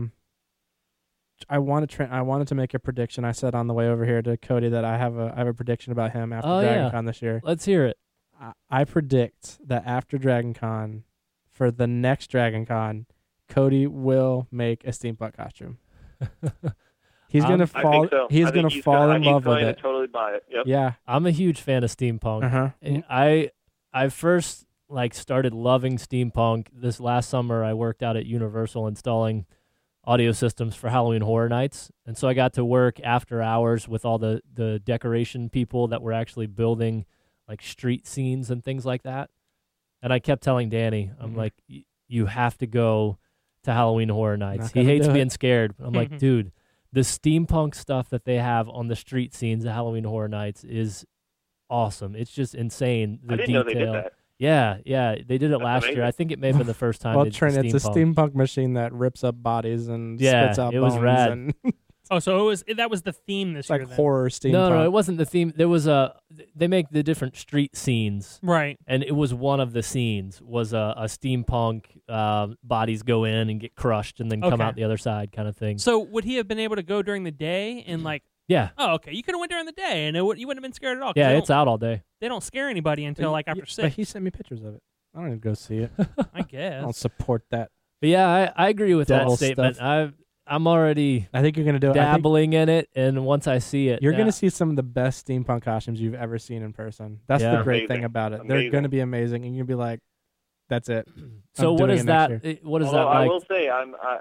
Speaker 2: I wanted to make a prediction. I said on the way over here to Cody that I have a prediction about him after
Speaker 1: Oh,
Speaker 2: Dragon
Speaker 1: yeah.
Speaker 2: Con this year.
Speaker 1: Let's hear it.
Speaker 2: I predict that after Dragon Con, for the next Dragon Con, Cody will make a steampunk costume. He's gonna
Speaker 4: I
Speaker 2: fall.
Speaker 4: think so.
Speaker 2: He's
Speaker 4: I think
Speaker 2: gonna fall in love with
Speaker 4: going
Speaker 2: it.
Speaker 4: to totally buy it. Yep.
Speaker 2: Yeah.
Speaker 1: I'm a huge fan of steampunk.
Speaker 2: Uh-huh.
Speaker 1: And I first started loving steampunk this last summer. I worked out at Universal installing audio systems for Halloween Horror Nights, and so I got to work after hours with all the decoration people that were actually building like street scenes and things like that. And I kept telling Danny, I'm
Speaker 2: Mhm.
Speaker 1: like, you have to go to Halloween Horror Nights.
Speaker 2: Not
Speaker 1: He
Speaker 2: gonna
Speaker 1: hates
Speaker 2: do it.
Speaker 1: being scared. I'm like, dude, the steampunk stuff that they have on the street scenes at Halloween Horror Nights is awesome. It's just insane. The
Speaker 4: I didn't
Speaker 1: detail.
Speaker 4: know they did that.
Speaker 1: Yeah, they did it
Speaker 4: That's
Speaker 1: last year.
Speaker 4: amazing.
Speaker 1: I think it may have been the first time.
Speaker 2: Well,
Speaker 1: they did
Speaker 2: Trent, it's a
Speaker 1: steampunk.
Speaker 2: steampunk machine that rips up bodies and
Speaker 1: Yeah,
Speaker 2: spits out
Speaker 1: it was
Speaker 2: bones
Speaker 1: rad.
Speaker 2: and
Speaker 3: Oh, so that was the theme this
Speaker 2: it's like
Speaker 3: year. then.
Speaker 2: horror steampunk.
Speaker 1: No, it wasn't the theme. There was they make the different street scenes,
Speaker 3: Right.
Speaker 1: and it was one of the scenes was a steampunk bodies go in and get crushed and then come
Speaker 3: Okay.
Speaker 1: out the other side kind of thing.
Speaker 3: So would he have been able to go during the day and like?
Speaker 1: Yeah,
Speaker 3: Oh, okay. You could have went during the day and you wouldn't have been scared at all. 'cause
Speaker 1: yeah,
Speaker 3: they
Speaker 1: it's
Speaker 3: don't,
Speaker 1: out all day.
Speaker 3: They don't scare anybody until like after
Speaker 2: But
Speaker 3: 6.
Speaker 2: he sent me pictures of it. I don't even go see it.
Speaker 3: I
Speaker 2: I
Speaker 3: guess.
Speaker 2: don't support that.
Speaker 1: But yeah, I agree with that
Speaker 2: Devil
Speaker 1: statement.
Speaker 2: stuff.
Speaker 1: I'm already
Speaker 2: I think you're gonna do it. I think
Speaker 1: dabbling in it, and once I see it,
Speaker 2: you're
Speaker 1: yeah,
Speaker 2: gonna see some of the best steampunk costumes you've ever seen in person. That's
Speaker 1: Yeah.
Speaker 2: the great thing
Speaker 4: Amazing.
Speaker 2: about it. They're
Speaker 4: Amazing.
Speaker 2: gonna be amazing, and you'll be like, "That's it."
Speaker 1: So
Speaker 2: I'm
Speaker 1: what
Speaker 2: doing
Speaker 1: is
Speaker 2: it next
Speaker 1: that?
Speaker 2: year.
Speaker 1: What is
Speaker 4: Although
Speaker 1: that
Speaker 4: I
Speaker 1: like?
Speaker 4: will say,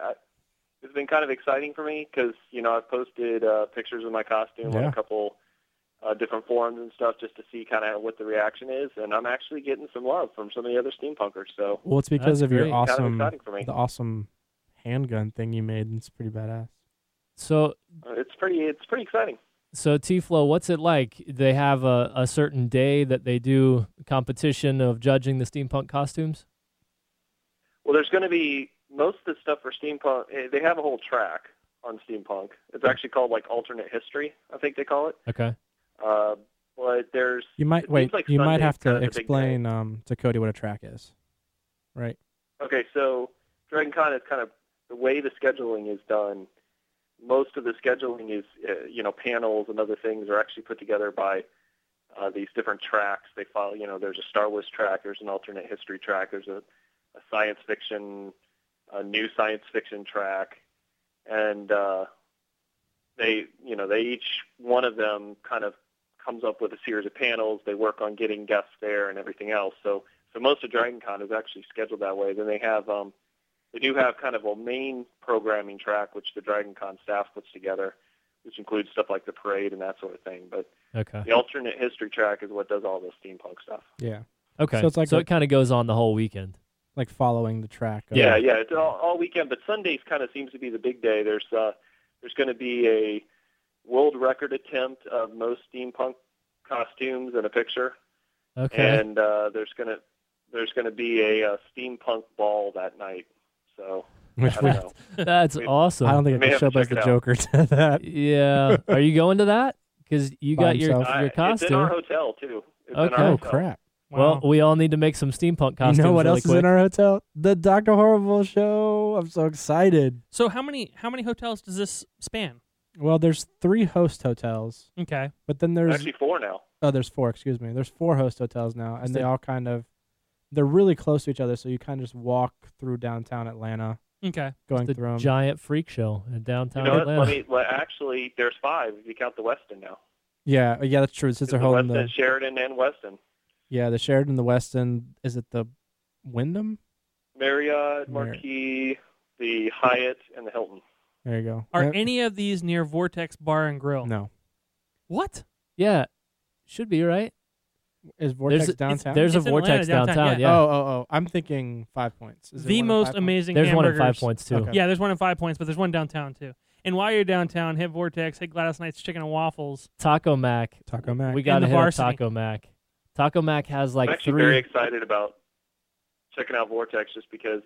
Speaker 4: it's been kind of exciting for me because I've posted pictures of my costume on
Speaker 2: Yeah.
Speaker 4: a couple different forums and stuff just to see kind of what the reaction is, and I'm actually getting some love from some of the other steampunkers. So
Speaker 2: Well, it's because
Speaker 1: That's
Speaker 2: of your
Speaker 1: great.
Speaker 4: kind of
Speaker 2: awesome,
Speaker 4: exciting for me.
Speaker 2: the awesome handgun thing you made. It's pretty badass.
Speaker 1: So
Speaker 4: It's pretty exciting.
Speaker 1: T-Flow, what's it like? They have a certain day that they do competition of judging the steampunk costumes?
Speaker 4: Well, there's going to be most of the stuff for steampunk. They have a whole track on steampunk. It's actually called like alternate history, I think they call it.
Speaker 1: Okay.
Speaker 4: But there's
Speaker 2: You might
Speaker 4: it
Speaker 2: wait.
Speaker 4: seems like
Speaker 2: You might
Speaker 4: Sunday's
Speaker 2: have
Speaker 4: kind
Speaker 2: to
Speaker 4: of the big day.
Speaker 2: explain to Cody what a track is, right?
Speaker 4: Okay, so DragonCon is kind of the way the scheduling is done. Most of the scheduling is, panels and other things are actually put together by these different tracks. They follow, there's a Star Wars track, there's an alternate history track, there's a science fiction, a new science fiction track, and they each one of them kind of comes up with a series of panels. They work on getting guests there and everything else. So most of DragonCon is actually scheduled that way. Then they have they do have kind of a main programming track which the DragonCon staff puts together, which includes stuff like the parade and that sort of thing. But
Speaker 1: Okay.
Speaker 4: the alternate history track is what does all the steampunk stuff.
Speaker 2: Yeah,
Speaker 1: Okay.
Speaker 2: So it's like
Speaker 1: it kind of goes on the whole weekend.
Speaker 2: like following the track. of-
Speaker 1: Yeah.
Speaker 4: Yeah, it's all weekend, but Sundays kind of seems to be the big day. There's going to be a world record attempt of most steampunk costumes in a picture,
Speaker 1: Okay.
Speaker 4: and there's going to be a steampunk ball that night. So
Speaker 2: Which
Speaker 4: I
Speaker 2: we,
Speaker 4: don't know.
Speaker 1: That's
Speaker 4: we-
Speaker 1: awesome.
Speaker 2: I don't think
Speaker 4: We
Speaker 2: I
Speaker 4: may
Speaker 2: can
Speaker 4: have
Speaker 2: show
Speaker 4: to
Speaker 2: up as
Speaker 4: check
Speaker 2: the
Speaker 4: it out.
Speaker 2: Joker to that.
Speaker 1: Yeah. Are you going to that? Because you
Speaker 2: By
Speaker 1: got your
Speaker 2: himself.
Speaker 1: your
Speaker 4: It's in our
Speaker 1: costume.
Speaker 4: hotel too. It's in
Speaker 1: Okay.
Speaker 4: our
Speaker 2: Oh
Speaker 4: hotel.
Speaker 2: crap!
Speaker 1: Well,
Speaker 3: Wow.
Speaker 1: we all need to make some steampunk costumes.
Speaker 2: You know what
Speaker 1: really
Speaker 2: else is
Speaker 1: quick.
Speaker 2: in our hotel? The Dr. Horrible show. I'm so excited.
Speaker 3: So how many hotels does this span?
Speaker 2: Well, there's 3 host hotels,
Speaker 3: Okay.
Speaker 2: but then there's
Speaker 4: Actually, 4 now.
Speaker 2: there's 4. Excuse me. There's 4 host hotels now, and
Speaker 1: Is
Speaker 2: they
Speaker 1: that-
Speaker 2: all kind of they're really close to each other, so you kind of just walk through downtown Atlanta,
Speaker 3: Okay.
Speaker 2: going
Speaker 1: the
Speaker 2: through them.
Speaker 1: giant freak show in downtown
Speaker 4: You know what?
Speaker 1: Atlanta.
Speaker 4: Actually, there's 5 if you count the Westin now.
Speaker 2: Yeah, that's true. Since
Speaker 4: It's
Speaker 2: they're
Speaker 4: the
Speaker 2: holding
Speaker 4: Westin,
Speaker 2: the
Speaker 4: Sheridan, and Westin.
Speaker 2: the Sheraton, the Westin. Is it the Wyndham?
Speaker 4: Marriott, Marquis, the Hyatt, and the Hilton.
Speaker 2: There you go.
Speaker 3: Are
Speaker 2: Yep.
Speaker 3: any of these near Vortex Bar and Grill?
Speaker 2: No.
Speaker 3: What?
Speaker 1: Yeah, should be right.
Speaker 2: Is Vortex
Speaker 1: There's
Speaker 2: downtown?
Speaker 1: There's
Speaker 3: It's
Speaker 1: a
Speaker 3: in
Speaker 1: vortex
Speaker 3: Atlanta, downtown,
Speaker 1: downtown.
Speaker 3: yeah.
Speaker 1: Yeah.
Speaker 2: Oh. I'm thinking 5 Points. Is there
Speaker 3: The
Speaker 2: one at
Speaker 3: most
Speaker 2: 5 Points?
Speaker 3: amazing
Speaker 1: There's one
Speaker 3: hamburgers.
Speaker 1: at 5 Points too.
Speaker 2: Okay.
Speaker 3: Yeah, there's one in 5 Points, but there's one downtown too. And while you're downtown, hit Vortex, hit Gladys Knight's Chicken and Waffles.
Speaker 1: Taco Mac.
Speaker 2: Taco Mac.
Speaker 1: We got to
Speaker 3: the
Speaker 1: hit up
Speaker 3: Varsity.
Speaker 1: Taco Mac. Taco Mac has like
Speaker 4: I'm actually
Speaker 1: 3.
Speaker 4: very excited about checking out Vortex just because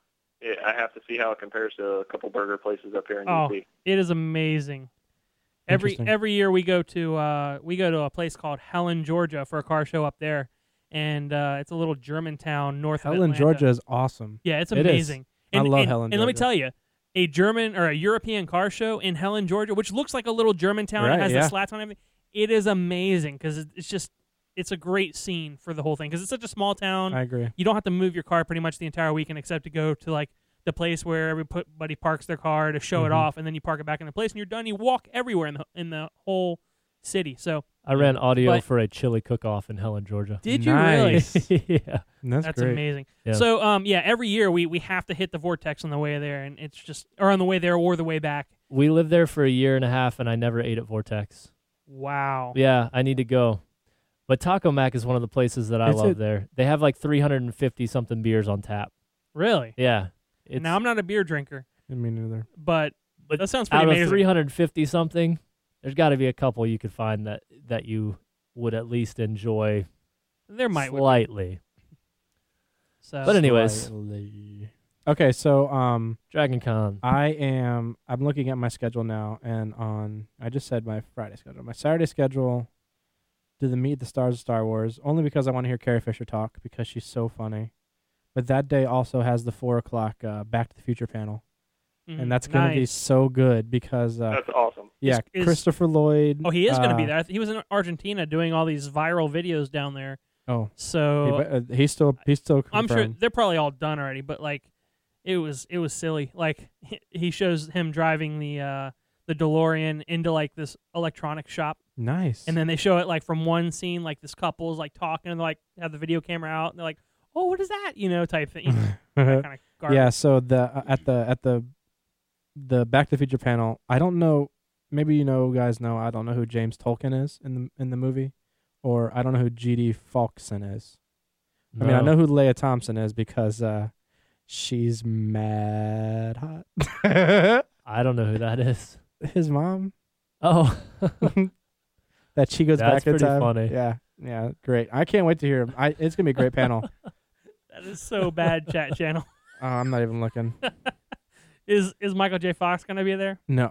Speaker 4: I have to see how it compares to a couple burger places up here in
Speaker 3: Oh.
Speaker 4: DC.
Speaker 3: It is amazing. Every
Speaker 2: Interesting.
Speaker 3: year we go to a place called Helen, Georgia for a car show up there, and it's a little German town north of
Speaker 2: Helen,
Speaker 3: Atlanta.
Speaker 2: Georgia is awesome.
Speaker 3: Yeah, it's
Speaker 1: It is.
Speaker 3: amazing.
Speaker 2: I
Speaker 3: And,
Speaker 2: love
Speaker 3: and,
Speaker 2: Helen,
Speaker 3: And let me
Speaker 2: Georgia.
Speaker 3: tell you, a German or a European car show in Helen, Georgia, which looks like a little German town.
Speaker 2: Right,
Speaker 3: It has
Speaker 2: yeah.
Speaker 3: the slats on everything. It is amazing because it's a great scene for the whole thing because it's such a small town.
Speaker 2: I agree.
Speaker 3: You don't have to move your car pretty much the entire weekend except to go to like the place where everybody parks their car to show it
Speaker 2: Mhm.
Speaker 3: off, and then you park it back in the place, and you're done. You walk everywhere in the whole city. So
Speaker 1: I ran audio
Speaker 3: But-
Speaker 1: for a chili cook-off in Helen, Georgia.
Speaker 3: did you really?
Speaker 2: Nice.
Speaker 1: Yeah.
Speaker 2: That's
Speaker 3: That's
Speaker 2: great.
Speaker 3: amazing.
Speaker 1: Yeah.
Speaker 3: So every year we have to hit the Vortex on the way there, and it's just or on the way there or the way back.
Speaker 1: We lived there for a year and a half, and I never ate at Vortex.
Speaker 3: Wow.
Speaker 1: Yeah, I need to go. But Taco Mac is one of the places that I
Speaker 2: Is
Speaker 1: love
Speaker 2: it-
Speaker 1: there. They have like 350 something beers on tap.
Speaker 3: Really?
Speaker 1: Yeah.
Speaker 3: Now, I'm not a beer drinker,
Speaker 2: Me neither.
Speaker 3: but
Speaker 1: But
Speaker 3: that sounds pretty
Speaker 1: out of
Speaker 3: amazing.
Speaker 1: 350 something, there's got to be a couple you could find that you would at least enjoy
Speaker 3: There might be.
Speaker 1: slightly.
Speaker 3: So,
Speaker 1: But anyways,
Speaker 2: Slightly. Okay, so
Speaker 1: Dragon Con.
Speaker 2: I'm looking at my schedule now, and I just said my Friday schedule. My Saturday schedule, do the Meet the Stars of Star Wars, only because I want to hear Carrie Fisher talk because she's so funny. But that day also has the 4:00 Back to the Future panel, and that's going to be
Speaker 3: nice.
Speaker 2: so good because
Speaker 4: That's awesome.
Speaker 2: yeah,
Speaker 3: Is-
Speaker 2: Christopher Lloyd.
Speaker 3: Oh, he is going to be there. He was in Argentina doing all these viral videos down there.
Speaker 2: Oh,
Speaker 3: So
Speaker 2: he's still
Speaker 3: I'm sure
Speaker 2: confirmed.
Speaker 3: they're probably all done already. But like, it was silly. Like he shows him driving the DeLorean into like this electronic shop,
Speaker 2: Nice.
Speaker 3: and then they show it like from one scene, like this couple's like talking, and they like have the video camera out, and they're like, "Oh, what is that?" Type thing. Kind of garbage.
Speaker 2: Yeah, so the at the Back to the Future panel, I don't know. Maybe guys know. I don't know who James Tolkien is in the movie, or I don't know who G.D. Falkson is. I mean, I know who Leia Thompson is because she's mad hot.
Speaker 1: I don't know who that is.
Speaker 2: His mom.
Speaker 1: Oh,
Speaker 2: That she goes
Speaker 1: That's
Speaker 2: back in
Speaker 1: pretty
Speaker 2: time.
Speaker 1: funny.
Speaker 2: Yeah, great. I can't wait to hear him. It's gonna be a great panel.
Speaker 3: That is so bad. Chat channel.
Speaker 2: I'm not even looking.
Speaker 3: Is Michael J. Fox going to be there?
Speaker 2: No,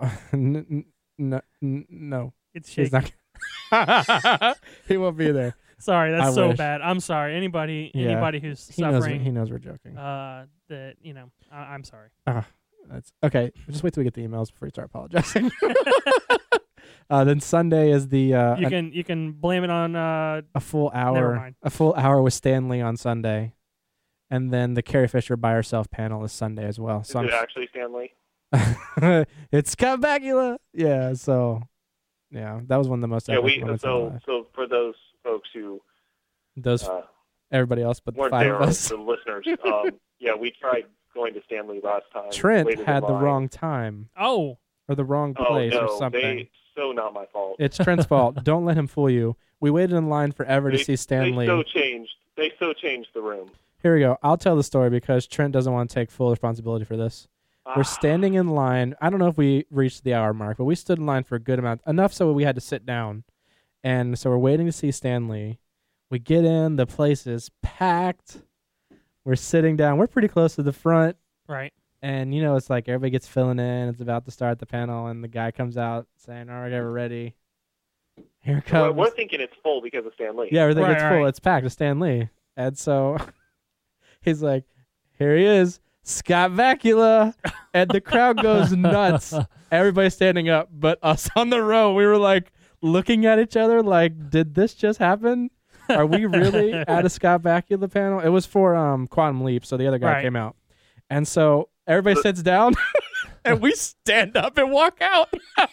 Speaker 2: no.
Speaker 3: It's shaky.
Speaker 2: He's not. He won't be there.
Speaker 3: Sorry, that's
Speaker 2: I
Speaker 3: so
Speaker 2: wish.
Speaker 3: bad. I'm sorry. Anybody
Speaker 2: Yeah.
Speaker 3: who's
Speaker 2: He knows.
Speaker 3: suffering,
Speaker 2: He knows we're joking.
Speaker 3: that I'm sorry.
Speaker 2: That's okay. Just wait till we get the emails before you start apologizing. Then Sunday is the
Speaker 3: You can blame it on
Speaker 2: a full
Speaker 3: Never
Speaker 2: hour.
Speaker 3: mind.
Speaker 2: A full hour with Stan Lee on Sunday, and then the Carrie Fisher by herself panel is Sunday as well.
Speaker 4: Is
Speaker 2: So
Speaker 4: it actually Stanley?
Speaker 2: it's Scott Bakula. Yeah. So yeah, that was one of the most.
Speaker 4: Yeah,
Speaker 2: epic moments in my
Speaker 4: so
Speaker 2: life.
Speaker 4: so for those folks who
Speaker 2: Those everybody else but the
Speaker 4: weren't
Speaker 2: 5
Speaker 4: there,
Speaker 2: of us.
Speaker 4: the listeners, yeah, we tried going to Stanley last time.
Speaker 2: Trent
Speaker 4: waited in
Speaker 2: had the
Speaker 4: line.
Speaker 2: wrong time
Speaker 3: Oh,
Speaker 2: or the wrong
Speaker 4: Oh
Speaker 2: place
Speaker 4: no,
Speaker 2: or something.
Speaker 4: so not my fault.
Speaker 2: It's Trent's fault. Don't let him fool you. We waited in line forever to see Stan Lee.
Speaker 4: They so changed the room.
Speaker 2: Here we go. I'll tell the story because Trent doesn't want to take full responsibility for this. We're standing in line. I don't know if we reached the hour mark, but we stood in line for a good amount, enough so we had to sit down. And so we're waiting to see Stan Lee. We get in. The place is packed. We're sitting down. We're pretty close to the front.
Speaker 3: right.
Speaker 2: And, it's like everybody gets filling in. It's about to start the panel, and the guy comes out saying, all right, we're ready. Here it
Speaker 4: Well,
Speaker 2: comes.
Speaker 4: we're thinking it's full because of Stan Lee.
Speaker 2: Yeah, everything
Speaker 3: Right,
Speaker 2: gets full.
Speaker 3: right.
Speaker 2: It's packed. It's Stan Lee. And so he's like, here he is, Scott Bakula. And the crowd goes nuts. Everybody's standing up, but us on the row, we were like looking at each other like, did this just happen? Are we really at a Scott Bakula panel? It was for Quantum Leap, so the other guy
Speaker 3: Right.
Speaker 2: came out. And so everybody sits down, and we stand up and walk out.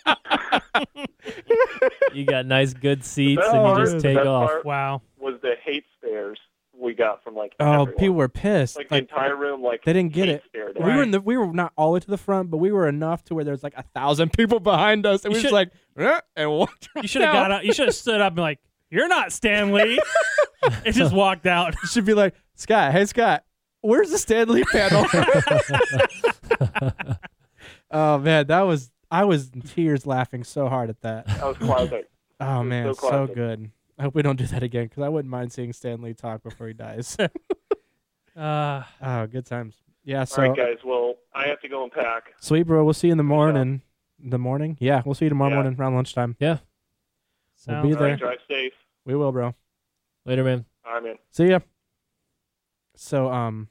Speaker 1: You got nice good seats,
Speaker 4: best
Speaker 1: and you
Speaker 4: part-
Speaker 1: just
Speaker 4: the
Speaker 1: take
Speaker 4: best
Speaker 1: off.
Speaker 4: part
Speaker 3: Wow.
Speaker 4: was the hate stares we got from
Speaker 2: Oh,
Speaker 4: everyone.
Speaker 2: people were pissed.
Speaker 4: like the entire room
Speaker 2: they didn't get
Speaker 4: hate
Speaker 2: it.
Speaker 4: stared
Speaker 2: We
Speaker 4: at.
Speaker 2: were we were not all the way to the front, but we were enough to where there's like 1,000 people behind us, and
Speaker 3: You
Speaker 2: we just
Speaker 3: should-
Speaker 2: like and walked.
Speaker 3: You should have got up. You should have stood up and like, "You're not Stan Lee," and just walked out.
Speaker 2: You should be like, Scott, hey Scott, where's the Stan Lee panel? Oh man, I was in tears laughing so hard at that.
Speaker 4: That was classic.
Speaker 2: Oh man,
Speaker 4: so
Speaker 2: so
Speaker 4: classic.
Speaker 2: good. I hope we don't do that again because I wouldn't mind seeing Stan Lee talk before he dies. Oh, good times. Yeah. So
Speaker 4: All right, guys. Well, I have to go and pack.
Speaker 2: sweet, bro. We'll see you in the morning. The morning? Yeah, we'll see you tomorrow
Speaker 4: Yeah.
Speaker 2: morning around lunchtime. We'll be
Speaker 3: Sounds
Speaker 4: All
Speaker 2: there.
Speaker 4: right, drive safe.
Speaker 2: We will, bro.
Speaker 1: Later, man.
Speaker 4: All right, man.
Speaker 2: See ya. So,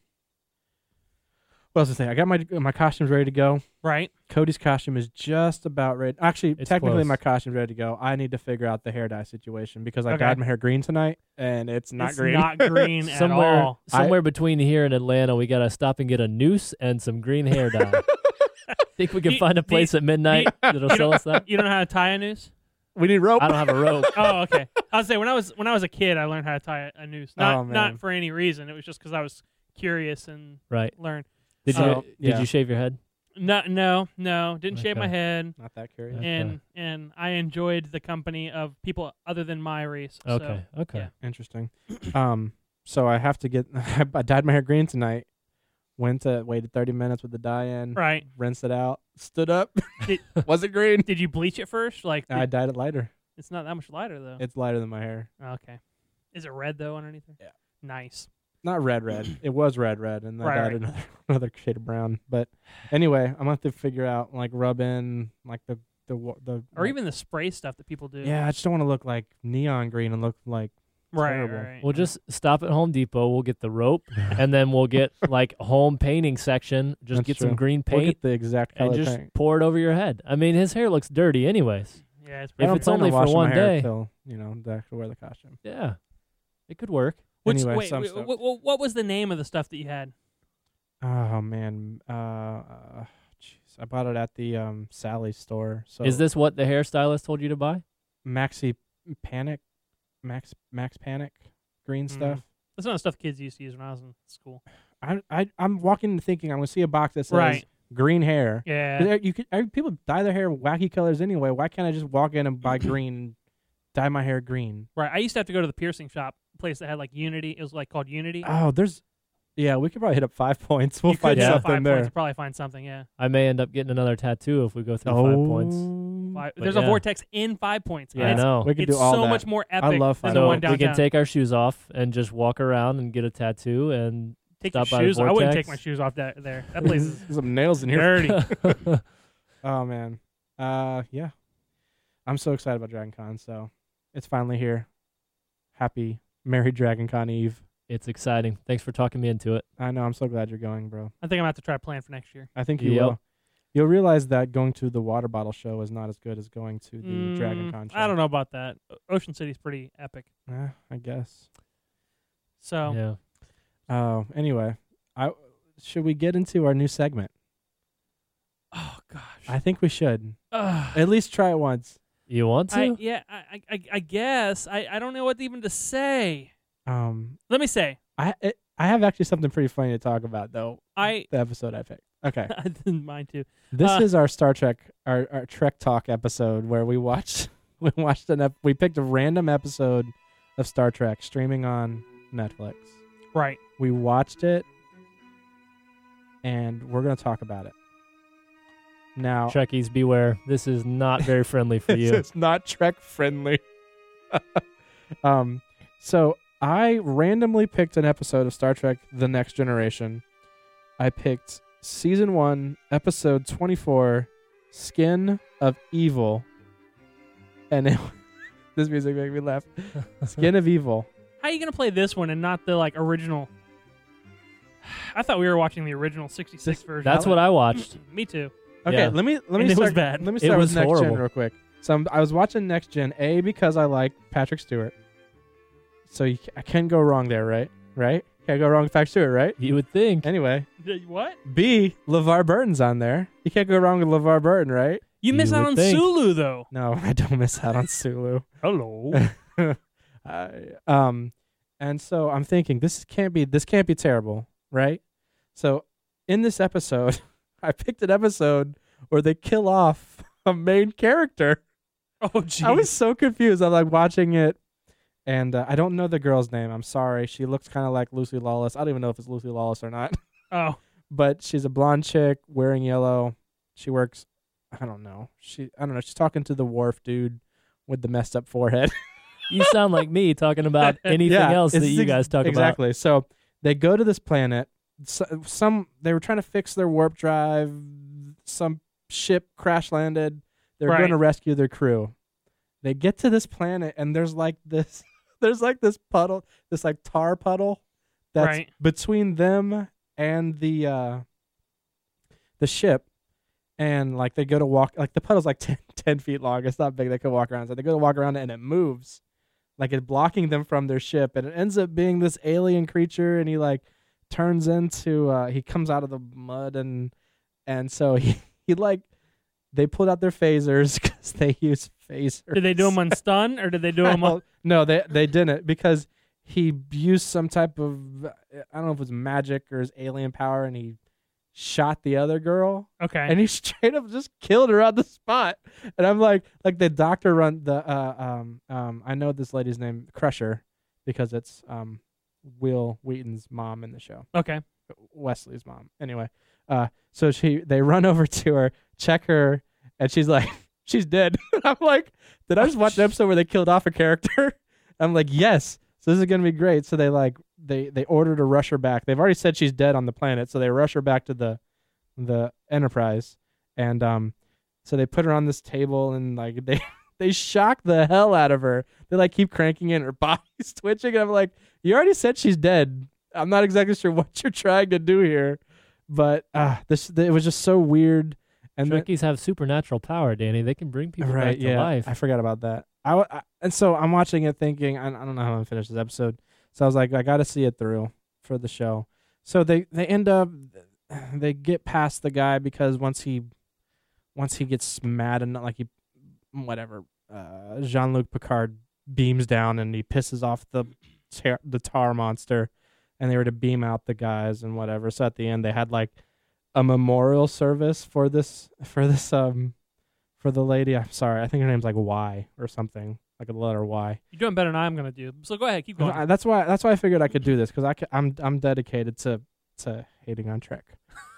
Speaker 2: what else to say? I got my costumes ready to go.
Speaker 3: right.
Speaker 2: Cody's costume is just about ready. Actually,
Speaker 1: It's
Speaker 2: technically,
Speaker 1: close.
Speaker 2: my costume's ready to go. I need to figure out the hair dye situation because I
Speaker 3: Okay.
Speaker 2: dyed my hair green tonight, and it's not
Speaker 3: It's
Speaker 2: green.
Speaker 3: not green at
Speaker 1: Somewhere,
Speaker 3: all.
Speaker 1: somewhere between here and Atlanta, we gotta stop and get a noose and some green hair dye. Think we can
Speaker 3: Do-
Speaker 1: find a
Speaker 3: do-
Speaker 1: place at midnight that'll sell us that?
Speaker 3: You don't know how to tie a noose?
Speaker 2: We need rope.
Speaker 1: I don't have a rope.
Speaker 3: Oh, okay. I was saying when I was a kid, I learned how to tie a noose. Not
Speaker 2: Oh, man.
Speaker 3: not for any reason. It was just because I was curious and
Speaker 1: Right.
Speaker 3: learned.
Speaker 1: Did you
Speaker 2: So,
Speaker 1: did
Speaker 2: yeah.
Speaker 1: you shave your head?
Speaker 3: No, didn't shave
Speaker 1: Okay.
Speaker 3: my head,
Speaker 2: Not that curious.
Speaker 1: Okay.
Speaker 3: and I enjoyed the company of people other than my race. So,
Speaker 1: Okay. Okay.
Speaker 3: yeah.
Speaker 2: Interesting. So I have to get. I dyed my hair green tonight. Waited 30 minutes with the dye in,
Speaker 3: Right.
Speaker 2: rinsed it out, stood up.
Speaker 3: Did-
Speaker 2: Was it green?
Speaker 3: Did you bleach it first? Like,
Speaker 2: I dyed it lighter.
Speaker 3: it's not that much lighter though.
Speaker 2: It's lighter than my hair.
Speaker 3: Okay. Is it red though underneath it?
Speaker 2: Yeah.
Speaker 3: Nice.
Speaker 2: Not red. It was red, and I
Speaker 3: Right,
Speaker 2: dyed
Speaker 3: right.
Speaker 2: another shade of brown. But anyway, I'm gonna have to figure out like rub in like the
Speaker 3: Or
Speaker 2: like-
Speaker 3: even the spray stuff that people do.
Speaker 2: Yeah, I just don't want to look like neon green and look like
Speaker 3: Right.
Speaker 2: terrible.
Speaker 3: Right.
Speaker 1: We'll just stop at Home Depot. We'll get the rope, and then we'll get like home painting section. Just
Speaker 2: That's
Speaker 1: get
Speaker 2: true.
Speaker 1: some green
Speaker 2: We'll
Speaker 1: paint
Speaker 2: get the exact
Speaker 1: and
Speaker 2: color
Speaker 1: just
Speaker 2: paint.
Speaker 1: pour it over your head. I mean, his hair looks dirty anyways.
Speaker 3: Yeah. It's
Speaker 2: I
Speaker 3: pretty
Speaker 1: If
Speaker 2: don't
Speaker 1: it's
Speaker 2: plan on
Speaker 1: only for
Speaker 2: washing
Speaker 1: one
Speaker 2: my hair
Speaker 1: day.
Speaker 2: till, I have to wear the costume.
Speaker 1: Yeah, it could work.
Speaker 2: Anyway,
Speaker 3: wait,
Speaker 2: so I'm
Speaker 3: wait,
Speaker 2: stoked.
Speaker 3: what was the name of the stuff that you had?
Speaker 2: Oh man, jeez, I bought it at the Sally's store. So
Speaker 1: Is this what the hairstylist told you to buy?
Speaker 2: Maxi Panic, Max Panic, green
Speaker 3: Mm.
Speaker 2: stuff?
Speaker 3: That's not the stuff kids used to use when I was in school.
Speaker 2: I'm walking and thinking I'm gonna see a box that says
Speaker 3: Right.
Speaker 2: green hair.
Speaker 3: Yeah.
Speaker 2: People dye their hair wacky colors anyway. Why can't I just walk in and buy green, dye my hair green?
Speaker 3: Right. I used to have to go to the piercing shop place that had like Unity. It was like called Unity.
Speaker 2: Oh, we could probably hit up 5 points. We'll
Speaker 3: You could
Speaker 2: find
Speaker 3: get
Speaker 1: yeah.
Speaker 3: 5
Speaker 2: something
Speaker 3: points
Speaker 2: there.
Speaker 3: and probably find something. Yeah.
Speaker 1: I may end up getting another tattoo if we go through 5 points.
Speaker 3: But
Speaker 1: But
Speaker 3: there's a
Speaker 1: yeah.
Speaker 3: vortex in 5 points.
Speaker 1: Yeah, I
Speaker 3: and
Speaker 1: know.
Speaker 2: We could
Speaker 3: It's
Speaker 2: do all
Speaker 3: so
Speaker 2: that.
Speaker 3: much more epic
Speaker 2: love
Speaker 3: than
Speaker 2: Five
Speaker 3: the
Speaker 1: So
Speaker 3: one
Speaker 1: we
Speaker 3: downtown.
Speaker 1: can take our shoes off and just walk around and get a tattoo and
Speaker 3: Take your
Speaker 1: stop by the
Speaker 3: shoes. I wouldn't
Speaker 1: vortex.
Speaker 3: take my shoes off there. That place is
Speaker 2: There's some nails in here.
Speaker 3: dirty.
Speaker 2: Oh man. Yeah. I'm so excited about Dragon Con, so it's finally here. Happy Merry Dragon Con Eve.
Speaker 1: It's exciting. Thanks for talking me into it.
Speaker 2: I know, I'm so glad you're going, bro.
Speaker 3: I think I'm gonna have to try to plan for next year.
Speaker 2: I think you
Speaker 1: Yep.
Speaker 2: will. You'll realize that going to the water bottle show is not as good as going to the Dragon Con show.
Speaker 3: I don't know about that. Ocean City's pretty epic.
Speaker 2: I guess.
Speaker 3: So
Speaker 1: Yeah.
Speaker 2: Oh, anyway, should we get into our new segment?
Speaker 3: oh gosh.
Speaker 2: I think we should.
Speaker 3: Ugh.
Speaker 2: At least try it once.
Speaker 1: You want to?
Speaker 3: I guess. I don't know what even to say. Let me say.
Speaker 2: I have actually something pretty funny to talk about though.
Speaker 3: I
Speaker 2: The episode I picked. Okay.
Speaker 3: I didn't mind too.
Speaker 2: This is our Star Trek, our Trek Talk episode where we watched we picked a random episode of Star Trek streaming on Netflix.
Speaker 3: Right.
Speaker 2: We watched it, and we're gonna talk about it. Now,
Speaker 1: Trekkies, beware. This is not very friendly for you.
Speaker 2: it's not Trek friendly. So I randomly picked an episode of Star Trek: The Next Generation. I picked season 1, episode 24, "Skin of Evil," and this music made me laugh. "Skin of Evil."
Speaker 3: How are you gonna play this one and not the like original? I thought we were watching the original '66 version.
Speaker 1: That's what I watched.
Speaker 3: Me too.
Speaker 2: Okay,
Speaker 1: Yeah.
Speaker 2: let me
Speaker 3: And it
Speaker 2: start.
Speaker 3: was bad.
Speaker 2: Let me
Speaker 1: It
Speaker 2: start
Speaker 1: was
Speaker 2: with Next
Speaker 1: horrible.
Speaker 2: Gen real quick. So I was watching Next Gen because I like Patrick Stewart. So I can't go wrong there, right? Right? Can't go wrong with Patrick Stewart, right?
Speaker 1: You would think.
Speaker 2: Anyway,
Speaker 3: What?
Speaker 2: B, LeVar Burton's on there. You can't go wrong with LeVar Burton, right?
Speaker 3: You miss
Speaker 1: You
Speaker 3: out
Speaker 1: would
Speaker 3: on
Speaker 1: think.
Speaker 3: Sulu though.
Speaker 2: No, I don't miss out on Sulu.
Speaker 3: Hello.
Speaker 2: And so I'm thinking this can't be terrible, right? So in this episode, I picked an episode where they kill off a main character.
Speaker 3: Oh geez.
Speaker 2: I was so confused. I'm like watching it, and I don't know the girl's name. I'm sorry. She looks kind of like Lucy Lawless. I don't even know if it's Lucy Lawless or not.
Speaker 3: Oh.
Speaker 2: But she's a blonde chick wearing yellow. She works. I don't know. She's talking to the wharf dude with the messed up forehead.
Speaker 1: You sound like me talking about anything else that
Speaker 2: it's
Speaker 1: you guys talk about.
Speaker 2: exactly. So they go to this planet. They were trying to fix their warp drive. Some ship crash landed. They're
Speaker 3: Right.
Speaker 2: going to rescue their crew. They get to this planet and there's like this puddle, this like tar puddle that's
Speaker 3: Right.
Speaker 2: between them and the ship. And like they go to walk, like the puddle's like 10 feet long. It's not big. They could walk around. So they go to walk around it and it moves. Like it's blocking them from their ship. And it ends up being this alien creature. And he like turns into, he comes out of the mud. And so he like, they pulled out their phasers because they use phasers.
Speaker 3: Did they do him on stun or did they do him on?
Speaker 2: No, they didn't because he used some type of, I don't know if it was magic or his alien power, and he shot the other girl,
Speaker 3: Okay.
Speaker 2: and he straight up just killed her on the spot. And I'm like the doctor run the I know this lady's name, Crusher, because it's Will Wheaton's mom in the show.
Speaker 3: Okay.
Speaker 2: Wesley's mom. Anyway, so they run over to her, check her, and she's like, she's dead. I'm like, did I just watch an episode where they killed off a character? I'm like, yes. So this is gonna be great. So they order to rush her back. They've already said she's dead on the planet, so they rush her back to the Enterprise, and so they put her on this table, and like they shock the hell out of her. They like keep cranking in, her body's twitching, and I'm like, you already said she's dead. I'm not exactly sure what you're trying to do here, but it was just so weird. And
Speaker 1: Trekkies have supernatural power, Danny. They can bring people back to life.
Speaker 2: I forgot about that. And so I'm watching it thinking, I don't know how I'm gonna finish this episode. So I was like, I got to see it through for the show. So they end up, they get past the guy because once he gets mad and Jean-Luc Picard beams down and he pisses off the tar monster, and they were to beam out the guys and whatever. So at the end they had like a memorial service for the lady. I'm sorry, I think her name's like Y or something, like a letter Y.
Speaker 3: You're doing better than I'm gonna do. So go ahead, keep going.
Speaker 2: That's why I figured I could do this, because I'm dedicated to hating on Trek.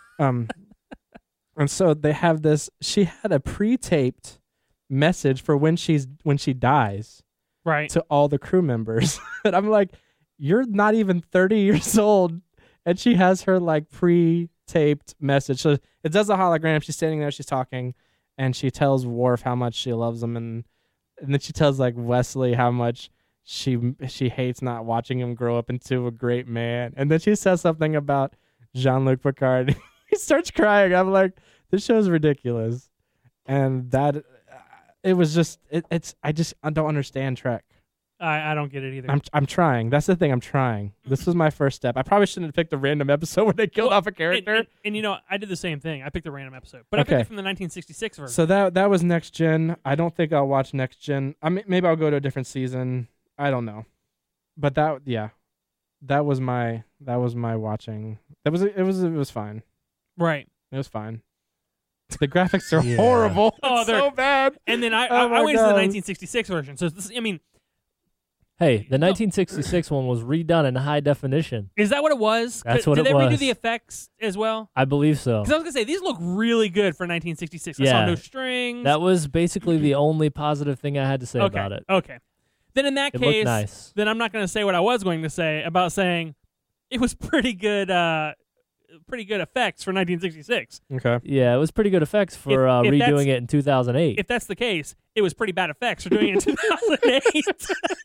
Speaker 2: And so they have this. She had a pre-taped message for when she dies,
Speaker 3: right,
Speaker 2: to all the crew members. And I'm like, you're not even 30 years old, and she has her like pre-taped message. So it does a hologram. She's standing there, she's talking, and she tells Worf how much she loves him, and then she tells like Wesley how much she hates not watching him grow up into a great man. And then she says something about Jean-Luc Picard. He starts crying. I'm like, this show's ridiculous. And that it was just I don't understand Trek.
Speaker 3: I don't get it either.
Speaker 2: I'm trying. That's the thing. I'm trying. This was my first step. I probably shouldn't have picked a random episode where they killed off a character.
Speaker 3: And you know, I did the same thing. I picked a random episode, but I picked it from the 1966 version.
Speaker 2: So that was Next Gen. I don't think I'll watch Next Gen. Maybe I'll go to a different season. I don't know. But that was my watching. It was fine.
Speaker 3: Right.
Speaker 2: It was fine. The graphics are horrible.
Speaker 3: Oh,
Speaker 2: they're so bad.
Speaker 3: And then I went to the 1966 version. So this, I mean,
Speaker 1: hey, the 1966 one was redone in high definition.
Speaker 3: is that what it was?
Speaker 1: That's what it was.
Speaker 3: Did they redo the effects as well?
Speaker 1: I believe so.
Speaker 3: Because I was gonna say these look really good for 1966. I saw no strings.
Speaker 1: That was basically the only positive thing I had to say about it.
Speaker 3: Okay. Then in that
Speaker 1: It
Speaker 3: case,
Speaker 1: looked nice.
Speaker 3: then I'm not going to say what I was going to say about saying it was pretty good effects for 1966.
Speaker 2: Okay.
Speaker 1: Yeah, it was pretty good effects for
Speaker 3: If that's-
Speaker 1: redoing it in 2008.
Speaker 3: If that's the case, it was pretty bad effects for doing it in 2008.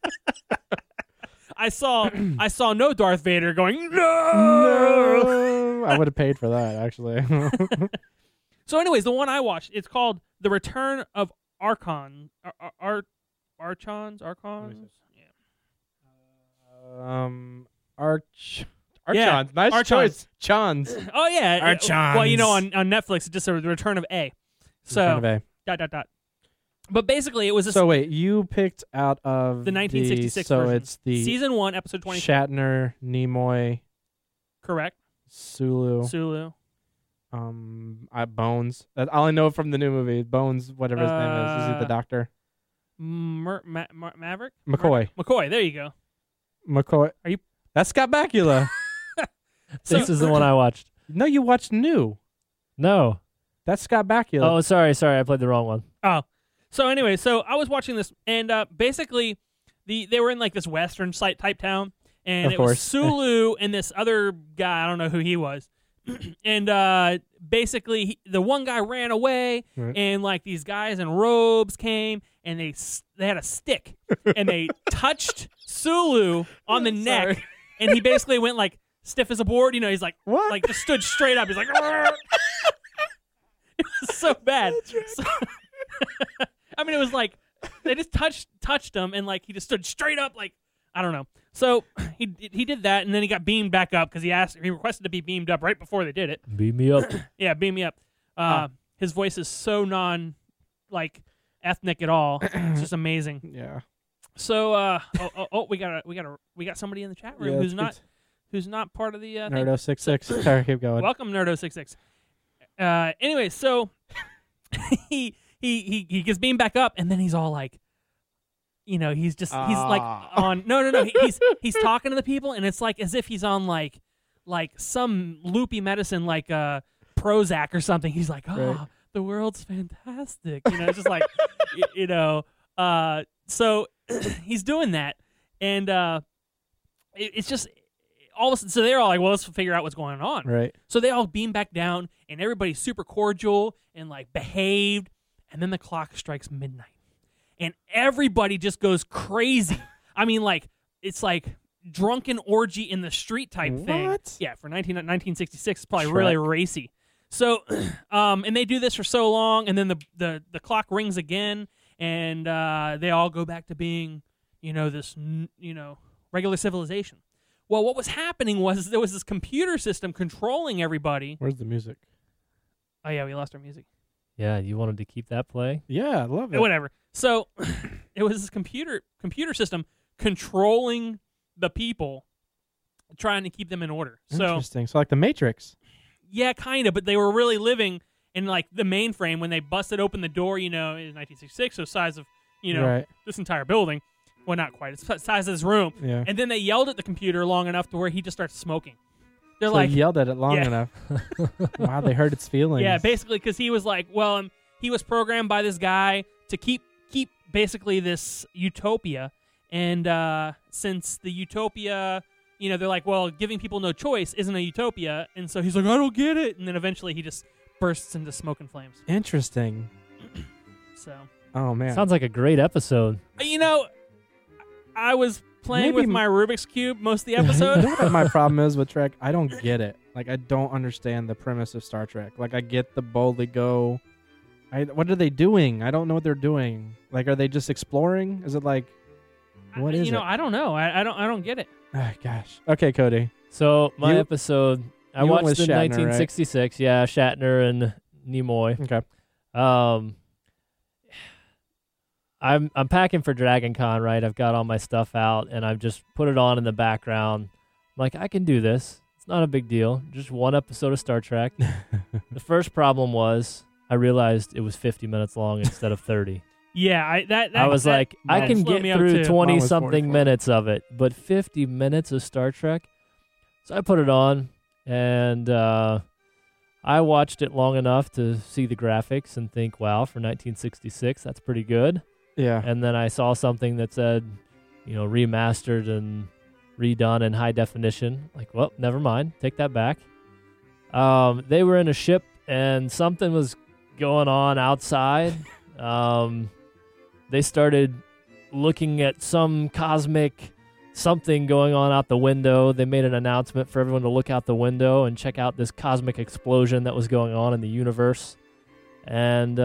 Speaker 3: I saw no Darth Vader going no.
Speaker 2: I would have paid for that, actually.
Speaker 3: So, anyways, the one I watched, it's called The Return of Archons. Archons. Yeah.
Speaker 2: Archons.
Speaker 3: Yeah,
Speaker 2: Nice
Speaker 3: Archons.
Speaker 2: choice. Chons.
Speaker 3: Oh yeah.
Speaker 2: Archons.
Speaker 3: Well, you know, on Netflix, it just said The Return of A. So
Speaker 2: Return of
Speaker 3: dot. But basically, it was
Speaker 2: So wait, you picked out of
Speaker 3: the 1966
Speaker 2: so
Speaker 3: version.
Speaker 2: it's the
Speaker 3: Season 1, episode 20.
Speaker 2: Shatner, Nimoy,
Speaker 3: Correct.
Speaker 2: Sulu, Bones. That's all I know from the new movie. Bones, whatever his name is. Is he the doctor?
Speaker 3: Maverick?
Speaker 2: McCoy.
Speaker 3: McCoy, there you go.
Speaker 2: McCoy.
Speaker 3: Are you-
Speaker 2: That's Scott Bakula.
Speaker 1: This is the one I watched.
Speaker 2: No, you watched New.
Speaker 1: No.
Speaker 2: That's Scott Bakula.
Speaker 1: Oh, sorry. I played the wrong one.
Speaker 3: Oh. So anyway, so I was watching this, and basically, they were in like this western site type town, and
Speaker 2: Of
Speaker 3: it was
Speaker 2: course.
Speaker 3: Sulu and this other guy. I don't know who he was. And basically, the one guy ran away,
Speaker 2: Right.
Speaker 3: and like these guys in robes came, and they had a stick, and they touched Sulu on the neck,
Speaker 2: Sorry.
Speaker 3: and he basically went like stiff as a board. You know, he's like
Speaker 2: What?
Speaker 3: like just stood straight up. He's like, "Arr!" It was so bad. So- I mean, it was like they just touched him, and like he just stood straight up, like I don't know. So he did that, and then he got beamed back up because he requested to be beamed up right before they did it.
Speaker 1: Beat me up.
Speaker 3: Yeah, beam me up. His voice is so non ethnic at all. It's just amazing.
Speaker 2: Yeah.
Speaker 3: So we got somebody in the chat room
Speaker 2: Yeah,
Speaker 3: who's not part of the thing.
Speaker 2: Nerdo 66. Sorry, keep going.
Speaker 3: Welcome, Nerdo66. Anyway, so he gets beamed back up, and then he's all like, you know, he's like on no. He's talking to the people, and it's like as if he's on like like some loopy medicine like Prozac or something. He's like,
Speaker 2: Right.
Speaker 3: the world's fantastic. It's just like, so he's doing that. And it's just all of a sudden, so they're all like, well, let's figure out what's going on.
Speaker 2: Right.
Speaker 3: So they all beam back down, and everybody's super cordial and like behaved. And then the clock strikes midnight, and everybody just goes crazy. I mean, like it's like drunken orgy in the street type thing.
Speaker 2: What?
Speaker 3: Yeah, for 1966, it's probably
Speaker 2: Shrek.
Speaker 3: really racy. So, and they do this for so long, and then the clock rings again, and they all go back to being, this, regular civilization. Well, what was happening was there was this computer system controlling everybody.
Speaker 2: Where's the music?
Speaker 3: Oh yeah, we lost our music.
Speaker 1: Yeah, you wanted to keep that playing?
Speaker 2: Yeah, I love it.
Speaker 3: Whatever. So it was this computer system controlling the people, trying to keep them in order. So
Speaker 2: Interesting. So like the Matrix.
Speaker 3: yeah, kind of, but they were really living in like the mainframe when they busted open the door. In 1966, so size of
Speaker 2: Right.
Speaker 3: this entire building. Well, not quite. It's the size of this room.
Speaker 2: Yeah.
Speaker 3: And then they yelled at the computer long enough to where he just starts smoking. They're
Speaker 2: So
Speaker 3: like,
Speaker 2: you yelled at it long
Speaker 3: Yeah.
Speaker 2: enough. Wow, they hurt its feelings.
Speaker 3: yeah, basically, because he was like, well, he was programmed by this guy to keep basically this utopia, and since the utopia, they're like, well, giving people no choice isn't a utopia, and so he's like, I don't get it, and then eventually he just bursts into smoke and flames.
Speaker 2: Interesting.
Speaker 3: So,
Speaker 2: Oh man.
Speaker 1: Sounds like a great episode.
Speaker 3: I was playing
Speaker 2: Maybe
Speaker 3: with my Rubik's Cube most of the
Speaker 2: You
Speaker 3: episode.
Speaker 2: know what my problem is with Trek? I don't get it. Like I don't understand the premise of Star Trek. Like I get the boldly go. What are they doing? I don't know what they're doing. Like are they just exploring? Is it like what is it?
Speaker 3: I don't know. I don't get it.
Speaker 2: Ah, gosh. Okay, Cody.
Speaker 1: So my
Speaker 2: You-
Speaker 1: episode, I
Speaker 2: you went
Speaker 1: watched
Speaker 2: with
Speaker 1: in
Speaker 2: Shatner,
Speaker 1: 1966. Yeah, Shatner and Nimoy.
Speaker 2: Okay.
Speaker 1: I'm packing for Dragon Con, right? I've got all my stuff out, and I've just put it on in the background. I'm like, I can do this. It's not a big deal. Just one episode of Star Trek. The first problem was I realized it was 50 minutes long instead of 30.
Speaker 3: Yeah,
Speaker 1: I was like, I
Speaker 3: that
Speaker 1: can
Speaker 3: slowed
Speaker 1: get
Speaker 3: me up
Speaker 1: through
Speaker 3: too.
Speaker 2: Mine was
Speaker 1: 20-something
Speaker 2: 44.
Speaker 1: minutes of it, but 50 minutes of Star Trek? So I put it on, and I watched it long enough to see the graphics and think, wow, for 1966, that's pretty good.
Speaker 2: Yeah.
Speaker 1: And then I saw something that said, remastered and redone in high definition. Like, well, never mind. Take that back. They were in a ship, and something was going on outside. They started looking at some cosmic something going on out the window. They made an announcement for everyone to look out the window and check out this cosmic explosion that was going on in the universe. And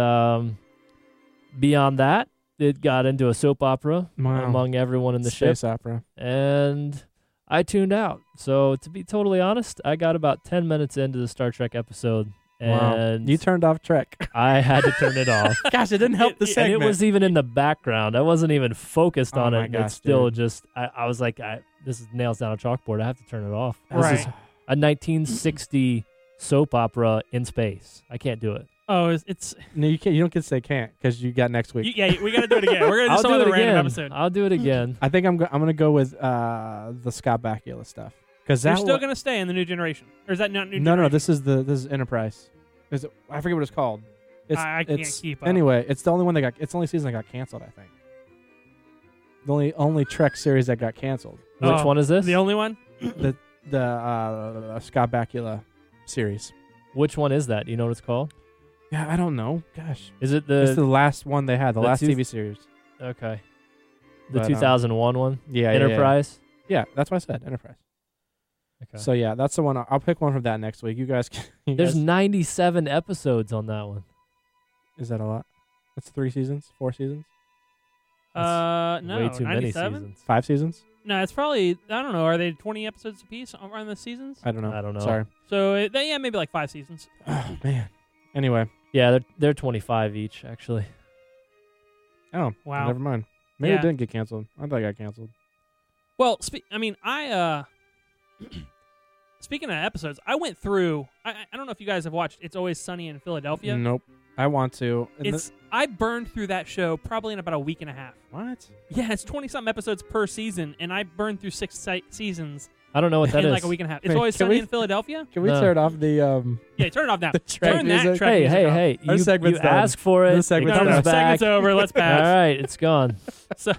Speaker 1: beyond that, it got into a soap opera
Speaker 2: Wow.
Speaker 1: among everyone in the ship,
Speaker 2: Space opera.
Speaker 1: and I tuned out. So to be totally honest, I got about 10 minutes into the Star Trek episode,
Speaker 2: Wow.
Speaker 1: and
Speaker 2: You turned off Trek.
Speaker 1: I had to turn it off.
Speaker 2: Gosh, it didn't help the
Speaker 1: And
Speaker 2: segment.
Speaker 1: it was even in the background. I wasn't even focused
Speaker 2: Oh
Speaker 1: on
Speaker 2: my
Speaker 1: it. And
Speaker 2: gosh,
Speaker 1: it's still
Speaker 2: dude.
Speaker 1: just, I was like, this is nails down a chalkboard. I have to turn it off. This
Speaker 3: Right.
Speaker 1: is a 1960 soap opera in space. I can't do it.
Speaker 3: Oh, it's
Speaker 2: No, you can't. You don't get to say can't because you got next week.
Speaker 3: yeah. We got to do it again. We're gonna do
Speaker 1: I'll
Speaker 3: some
Speaker 1: do it
Speaker 3: other random
Speaker 1: again.
Speaker 3: episode.
Speaker 1: I'll do it again.
Speaker 2: I think I'm gonna go with the Scott Bakula stuff because
Speaker 3: You're
Speaker 2: that
Speaker 3: still
Speaker 2: wa-
Speaker 3: gonna stay in the new generation, or is that not new?
Speaker 2: no,
Speaker 3: generation?
Speaker 2: this is Enterprise. Is it, I forget what it's called. It's,
Speaker 3: I can't
Speaker 2: it's,
Speaker 3: keep up.
Speaker 2: Anyway, it's the only one that got. It's the only season that got canceled. I think. The only Trek series that got canceled.
Speaker 1: Which
Speaker 3: Oh,
Speaker 1: one is this?
Speaker 3: The only one.
Speaker 2: The Scott Bakula series.
Speaker 1: Which one is that? Do you know what it's called?
Speaker 2: Yeah, I don't know. Gosh,
Speaker 1: Is it
Speaker 2: it's the
Speaker 1: the
Speaker 2: last one they had. The
Speaker 1: the
Speaker 2: last
Speaker 1: two-
Speaker 2: TV series.
Speaker 1: okay? The
Speaker 2: But,
Speaker 1: 2001 one,
Speaker 2: Yeah,
Speaker 1: Enterprise.
Speaker 2: Yeah, that's what I said. Enterprise.
Speaker 1: Okay.
Speaker 2: So yeah, that's the one. I'll pick one from that next week. You guys. You
Speaker 1: There's
Speaker 2: guys-
Speaker 1: 97 episodes on that one.
Speaker 2: Is that a lot? That's 3 seasons, 4 seasons,
Speaker 3: No,
Speaker 1: Way too many
Speaker 3: 97?
Speaker 1: seasons.
Speaker 2: 5 seasons.
Speaker 3: No, it's probably I don't know. Are they 20 episodes apiece around the seasons?
Speaker 2: I don't know.
Speaker 1: I don't know.
Speaker 2: Sorry.
Speaker 3: So yeah, maybe like 5 seasons.
Speaker 2: Oh man. Anyway.
Speaker 1: Yeah, they're 25 each actually.
Speaker 2: Oh.
Speaker 3: Wow.
Speaker 2: Never mind. Maybe
Speaker 3: Yeah.
Speaker 2: it didn't get canceled. I thought it got canceled.
Speaker 3: Well, I speaking of episodes, I went through. I don't know if you guys have watched It's Always Sunny in Philadelphia.
Speaker 2: Nope. I want to. And
Speaker 3: I burned through that show probably in about a week and a half.
Speaker 2: what?
Speaker 3: Yeah, it's 20-something episodes per season, and I burned through 6 seasons
Speaker 1: I don't know what that
Speaker 3: in
Speaker 1: is.
Speaker 3: like a week and a half. It's
Speaker 2: Wait,
Speaker 3: always
Speaker 2: can
Speaker 3: sunny
Speaker 2: we-
Speaker 3: in Philadelphia.
Speaker 2: Can we
Speaker 1: No.
Speaker 2: turn off the
Speaker 3: Yeah, turn it off now.
Speaker 2: the track
Speaker 3: Turn that
Speaker 2: music?
Speaker 3: track
Speaker 1: Hey,
Speaker 3: music
Speaker 1: hey,
Speaker 3: off.
Speaker 1: hey!
Speaker 2: Our
Speaker 1: You
Speaker 2: segment's done.
Speaker 1: ask for it.
Speaker 2: The
Speaker 1: It
Speaker 2: segment's
Speaker 1: comes
Speaker 2: done.
Speaker 1: back.
Speaker 3: Segment's over. Let's
Speaker 1: All
Speaker 3: pass.
Speaker 1: right, it's gone.
Speaker 3: So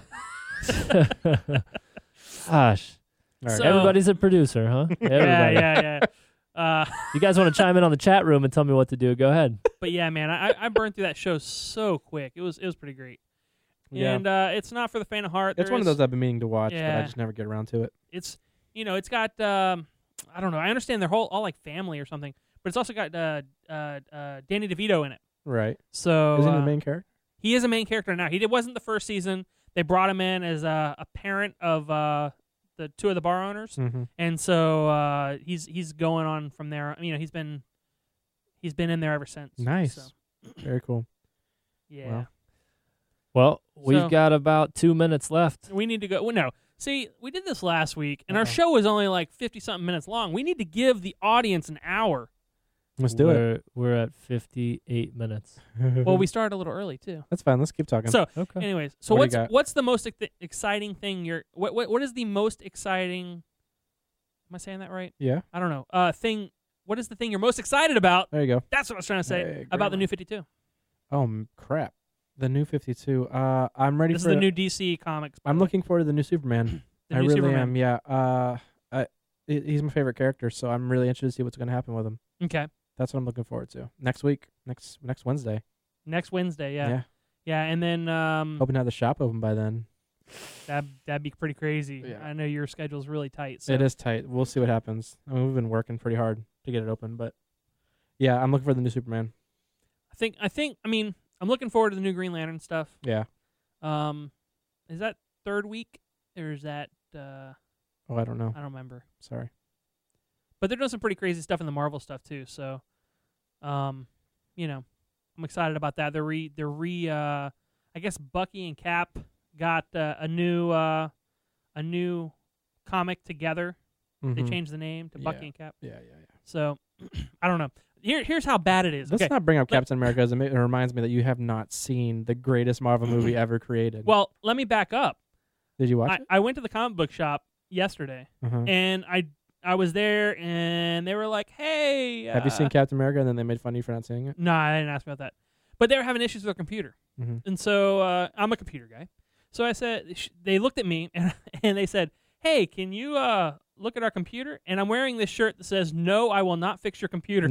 Speaker 1: Gosh,
Speaker 2: All right.
Speaker 3: So-
Speaker 1: everybody's a producer, huh? Everybody.
Speaker 3: yeah.
Speaker 1: You guys want to chime in on the chat room and tell me what to do? Go ahead.
Speaker 3: But yeah, man, I burned through that show so quick. It was pretty great.
Speaker 2: Yeah.
Speaker 3: And it's not for the faint of heart.
Speaker 2: It's one of those I've been meaning to watch, but I
Speaker 3: Yeah.
Speaker 2: just never get around to it.
Speaker 3: It's it's got I don't know. I understand they're all like family or something, but it's also got Danny DeVito in it.
Speaker 2: Right.
Speaker 3: So
Speaker 2: Isn't he the main character?
Speaker 3: he is a main character now. He wasn't the first season. They brought him in as a parent of the two of the bar owners,
Speaker 2: Mm-hmm.
Speaker 3: and so he's going on from there. He's been in there ever since.
Speaker 2: Nice.
Speaker 3: So,
Speaker 2: Very cool.
Speaker 3: yeah.
Speaker 2: Wow.
Speaker 1: Well, we've
Speaker 3: So-
Speaker 1: got about 2 minutes left.
Speaker 3: We need to go. Well, no. See, we did this last week, and our
Speaker 2: Uh-oh.
Speaker 3: show was only like 50-something minutes long. We need to give the audience an hour.
Speaker 2: Let's do it.
Speaker 1: We're at 58 minutes.
Speaker 3: Well, we started a little early, too.
Speaker 2: That's fine. Let's keep talking.
Speaker 3: So,
Speaker 1: Okay.
Speaker 3: anyways, so
Speaker 2: What do you got?
Speaker 3: what's the most exciting thing what is the most exciting, am I saying that right?
Speaker 2: yeah.
Speaker 3: I don't know. What is the thing you're most excited about?
Speaker 2: There you go.
Speaker 3: That's what I was trying to say
Speaker 2: Hey,
Speaker 3: about the
Speaker 2: grammar.
Speaker 3: new 52.
Speaker 2: Oh crap! The new 52. I'm ready
Speaker 3: This is
Speaker 2: for
Speaker 3: the new DC comics. by
Speaker 2: I'm
Speaker 3: the way.
Speaker 2: looking forward to the new Superman.
Speaker 3: The
Speaker 2: I
Speaker 3: new
Speaker 2: really
Speaker 3: Superman.
Speaker 2: am. Yeah. He's my favorite character, so I'm really interested to see what's going to happen with him.
Speaker 3: Okay.
Speaker 2: That's what I'm looking forward to. Next week, next Wednesday.
Speaker 3: Next Wednesday, yeah. And then
Speaker 2: Hoping to have the shop open by then.
Speaker 3: that'd be pretty crazy.
Speaker 2: Yeah.
Speaker 3: I know your schedule's really tight. So.
Speaker 2: It is tight. We'll see what happens. I mean, we've been working pretty hard to get it open, but yeah, I'm looking for the new Superman.
Speaker 3: I'm looking forward to the new Green Lantern stuff.
Speaker 2: Yeah.
Speaker 3: Is that third week or is that
Speaker 2: Oh, I don't know.
Speaker 3: I don't remember.
Speaker 2: Sorry.
Speaker 3: But they're doing some pretty crazy stuff in the Marvel stuff too. So, I'm excited about that. I guess Bucky and Cap got a new comic together. They
Speaker 2: Mhm.
Speaker 3: changed the name to Bucky
Speaker 2: Yeah.
Speaker 3: and Cap.
Speaker 2: Yeah.
Speaker 3: So, I don't know. Here's how bad it is.
Speaker 2: Let's
Speaker 3: Okay.
Speaker 2: not bring up
Speaker 3: Let-
Speaker 2: Captain America, as it reminds me that you have not seen the greatest Marvel movie ever created.
Speaker 3: Well, let me back up.
Speaker 2: Did you watch it?
Speaker 3: I went to the comic book shop yesterday,
Speaker 2: Uh-huh.
Speaker 3: and I was there, and they were like, "Hey,
Speaker 2: Have you seen Captain America? And then they made fun of you for not seeing it.
Speaker 3: No, I didn't ask about that. But they were having issues with their computer,
Speaker 2: Mm-hmm.
Speaker 3: and so I'm a computer guy. So I said, they looked at me and they said, "Hey, can you look at our computer?" And I'm wearing this shirt that says, "No, I will not fix your computer."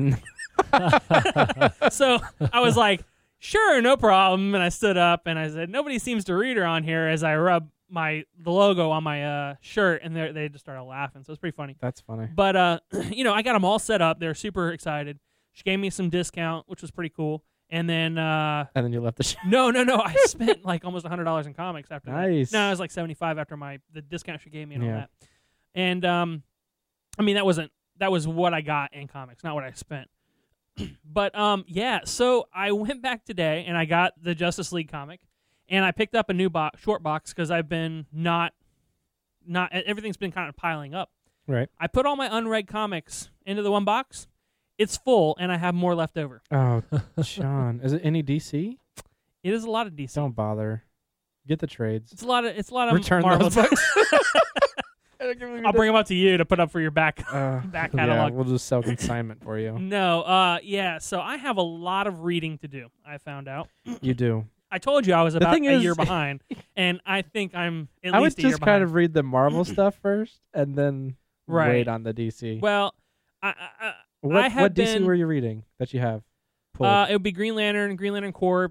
Speaker 3: So I was like, "Sure, no problem." And I stood up and I said, "Nobody seems to read her on here." As I rub the logo on my shirt, and they just started laughing. So it's pretty funny.
Speaker 2: That's funny.
Speaker 3: But I got them all set up. They're super excited. She gave me some discount, which was pretty cool. And then
Speaker 2: And then you left the show.
Speaker 3: no, I spent like almost $100 in comics after that.
Speaker 2: Nice.
Speaker 3: No, it was like 75 after the discount she gave me and all
Speaker 2: Yeah.
Speaker 3: that. And that was what I got in comics, not what I spent. But so I went back today and I got the Justice League comic, and I picked up a new short box because I've been not everything's been kind of piling up.
Speaker 2: Right.
Speaker 3: I put all my unread comics into the one box. It's full, and I have more left over.
Speaker 2: Oh, Sean. Is it any DC?
Speaker 3: It is a lot of DC.
Speaker 2: Don't bother. Get the trades.
Speaker 3: It's a lot of
Speaker 2: Return
Speaker 3: Marvel
Speaker 2: those books.
Speaker 3: I'll bring them up to you to put up for your back back
Speaker 2: Yeah,
Speaker 3: catalog.
Speaker 2: we'll just sell consignment for you.
Speaker 3: No, so I have a lot of reading to do. I found out.
Speaker 2: You do.
Speaker 3: I told you I was about
Speaker 2: thing
Speaker 3: a
Speaker 2: is-
Speaker 3: year behind, and I think I'm at
Speaker 2: I would
Speaker 3: least a year
Speaker 2: just
Speaker 3: behind.
Speaker 2: kind of read the Marvel stuff first, and then
Speaker 3: Right.
Speaker 2: wait on the DC.
Speaker 3: Well, I
Speaker 2: what
Speaker 3: have
Speaker 2: what DC
Speaker 3: been-
Speaker 2: were you reading that you have pulled?
Speaker 3: it would be Green Lantern, Green Lantern Corps,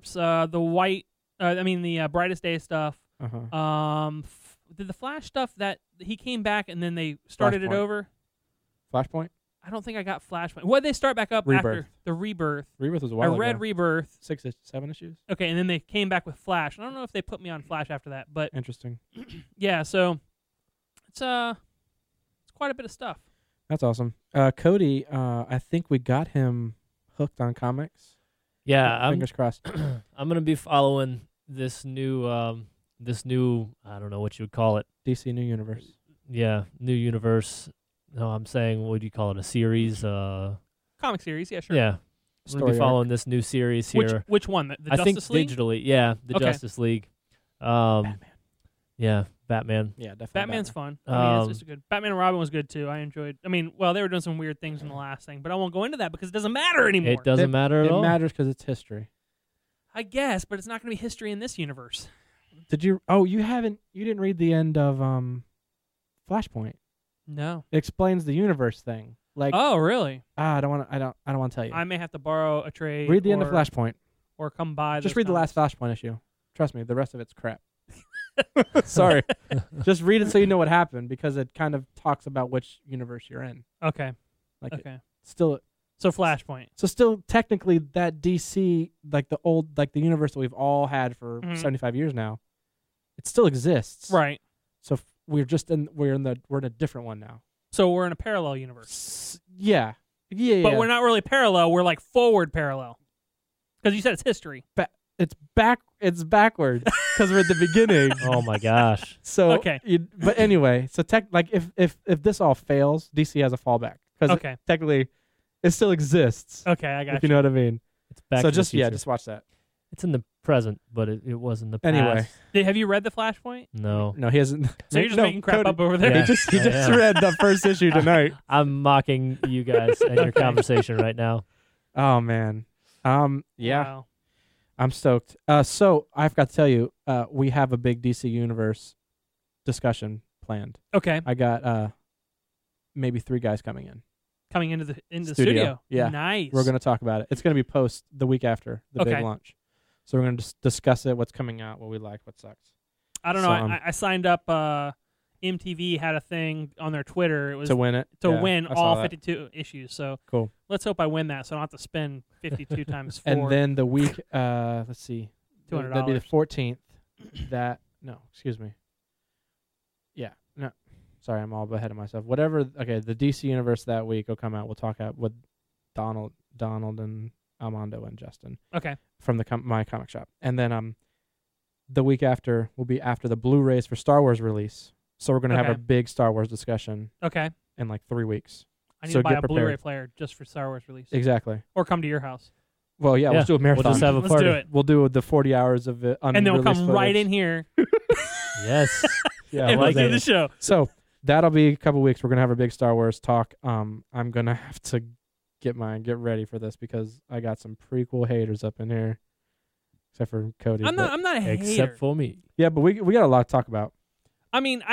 Speaker 3: the Brightest Day stuff.
Speaker 2: uh-huh.
Speaker 3: Did the Flash stuff that he came back and then they started it
Speaker 2: Flashpoint.
Speaker 3: over?
Speaker 2: Flashpoint?
Speaker 3: I don't think I got Flashpoint. What did they start back up
Speaker 2: Rebirth.
Speaker 3: after the Rebirth?
Speaker 2: Rebirth was a
Speaker 3: I
Speaker 2: while
Speaker 3: read
Speaker 2: ago.
Speaker 3: Rebirth.
Speaker 2: 7 issues?
Speaker 3: Okay, and then they came back with Flash. I don't know if they put me on Flash after that, but
Speaker 2: Interesting.
Speaker 3: yeah, so it's quite a bit of stuff.
Speaker 2: That's awesome. Cody, I think we got him hooked on comics.
Speaker 1: Yeah,
Speaker 2: Fingers crossed.
Speaker 1: I'm gonna be following this new I don't know what you would call it.
Speaker 2: DC New Universe.
Speaker 1: Yeah, new universe. No, I'm saying, what do you call it? A series?
Speaker 3: Comic series, yeah, sure.
Speaker 1: Yeah, I'm gonna
Speaker 2: Story
Speaker 1: be following this new series here.
Speaker 3: Which one? The
Speaker 1: I think
Speaker 3: Justice League?
Speaker 1: digitally. Yeah, the
Speaker 3: Okay.
Speaker 1: Justice League.
Speaker 2: Batman.
Speaker 1: Yeah, Batman.
Speaker 2: Yeah, definitely.
Speaker 3: Batman's fun. I mean,
Speaker 1: Um,
Speaker 3: it's good. Batman and Robin was good too. I enjoyed. I mean, well, they were doing some weird things in the last thing, but I won't go into that because it doesn't matter anymore.
Speaker 1: It doesn't matter at
Speaker 2: It
Speaker 1: all.
Speaker 2: matters because it's history.
Speaker 3: I guess, but it's not going to be history in this universe.
Speaker 2: Did you? Oh, you didn't read the end of Flashpoint.
Speaker 3: No.
Speaker 2: It explains the universe thing. Like,
Speaker 3: Oh, really?
Speaker 2: I don't want to tell you.
Speaker 3: I may have to borrow a trade.
Speaker 2: Read the end of
Speaker 3: or-
Speaker 2: Flashpoint.
Speaker 3: or come by.
Speaker 2: Just
Speaker 3: those
Speaker 2: read the last
Speaker 3: comics.
Speaker 2: Flashpoint issue. Trust me, the rest of it's crap. Sorry. Just read it so you know what happened because it kind of talks about which universe you're in.
Speaker 3: Okay.
Speaker 2: Like
Speaker 3: Okay.
Speaker 2: still
Speaker 3: So Flashpoint.
Speaker 2: so still technically that DC like the old like the universe that we've all had for
Speaker 3: Mhm.
Speaker 2: 75 years now. It still exists.
Speaker 3: Right.
Speaker 2: So we're in a different one now.
Speaker 3: So we're in a parallel universe.
Speaker 2: Yeah. Yeah.
Speaker 3: But we're not really parallel. We're like forward parallel. Because you said it's history.
Speaker 2: It's backwards because we're at the beginning.
Speaker 1: Oh my gosh.
Speaker 2: So
Speaker 3: Okay.
Speaker 2: But anyway, so if this all fails, DC has a fallback because
Speaker 3: Okay.
Speaker 2: technically it still exists.
Speaker 3: Okay, I got
Speaker 2: If you know what I mean.
Speaker 1: It's back
Speaker 2: So
Speaker 1: to
Speaker 2: just
Speaker 1: the future.
Speaker 2: just watch that.
Speaker 1: It's in the present, but it was in the past.
Speaker 2: Anyway.
Speaker 3: Have you read the Flashpoint?
Speaker 1: No.
Speaker 2: No, he hasn't.
Speaker 3: So you're just
Speaker 2: no,
Speaker 3: making crap
Speaker 2: Cody,
Speaker 3: up over there.
Speaker 1: Yeah.
Speaker 2: He just
Speaker 1: I am.
Speaker 2: read the first issue tonight.
Speaker 1: I'm mocking you guys and your
Speaker 3: Okay.
Speaker 1: conversation right now.
Speaker 2: Oh man. Yeah,
Speaker 3: Wow.
Speaker 2: I'm stoked. So I've got to tell you, we have a big DC Universe discussion planned.
Speaker 3: Okay.
Speaker 2: I got maybe 3 guys coming in.
Speaker 3: Coming into the studio.
Speaker 2: Yeah.
Speaker 3: Nice.
Speaker 2: We're going to talk about it. It's going to be post the week after the big
Speaker 3: Okay.
Speaker 2: launch. So we're going to discuss it, what's coming out, what we like, what sucks.
Speaker 3: I don't know.
Speaker 2: So,
Speaker 3: I signed up. MTV had a thing on their Twitter. It was
Speaker 2: To win it.
Speaker 3: to
Speaker 2: Yeah,
Speaker 3: win
Speaker 2: I saw
Speaker 3: all
Speaker 2: that.
Speaker 3: 52 issues. So
Speaker 2: Cool.
Speaker 3: let's hope I win that, so I don't have to spend 52 times 4.
Speaker 2: And then the week, let's see.
Speaker 3: $200.
Speaker 2: That'd be the 14th. Excuse me. Yeah. No. Sorry, I'm all ahead of myself. Whatever. Okay, the DC Universe that week will come out. We'll talk out with Donald, and Armando and Justin
Speaker 3: Okay.
Speaker 2: from the my comic shop. And then the week after will be after the Blu-rays for Star Wars release. So we're going to have
Speaker 3: Okay.
Speaker 2: a big Star Wars discussion
Speaker 3: Okay.
Speaker 2: in like 3 weeks.
Speaker 3: I need
Speaker 2: So
Speaker 3: to buy
Speaker 2: get
Speaker 3: a
Speaker 2: prepared.
Speaker 3: Blu-ray player just for Star Wars release,
Speaker 2: Exactly.
Speaker 3: or come to your house,
Speaker 2: Well, yeah,
Speaker 1: Yeah,
Speaker 2: let's do a marathon.
Speaker 1: We'll just have a
Speaker 3: Let's
Speaker 1: party.
Speaker 3: do it.
Speaker 2: We'll do the 40 hours of it.
Speaker 3: and then we'll come right in here
Speaker 1: Yes.
Speaker 2: Yeah,
Speaker 3: and
Speaker 2: well,
Speaker 3: we'll do
Speaker 1: that.
Speaker 3: the show.
Speaker 2: So that'll be a couple weeks. We're gonna have a big Star Wars talk. I'm gonna have to get ready for this because I got some prequel haters up in here, except for Cody.
Speaker 3: I'm
Speaker 2: but-
Speaker 3: not a hater.
Speaker 1: Except for me.
Speaker 2: Yeah, but we got a lot to talk about.
Speaker 3: I mean,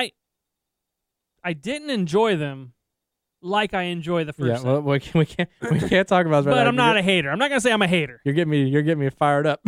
Speaker 3: I didn't enjoy them like I enjoy the first.
Speaker 2: Yeah, well, we can't talk about.
Speaker 3: but I'm not a hater. I'm not gonna say I'm a hater.
Speaker 2: You're getting me fired up.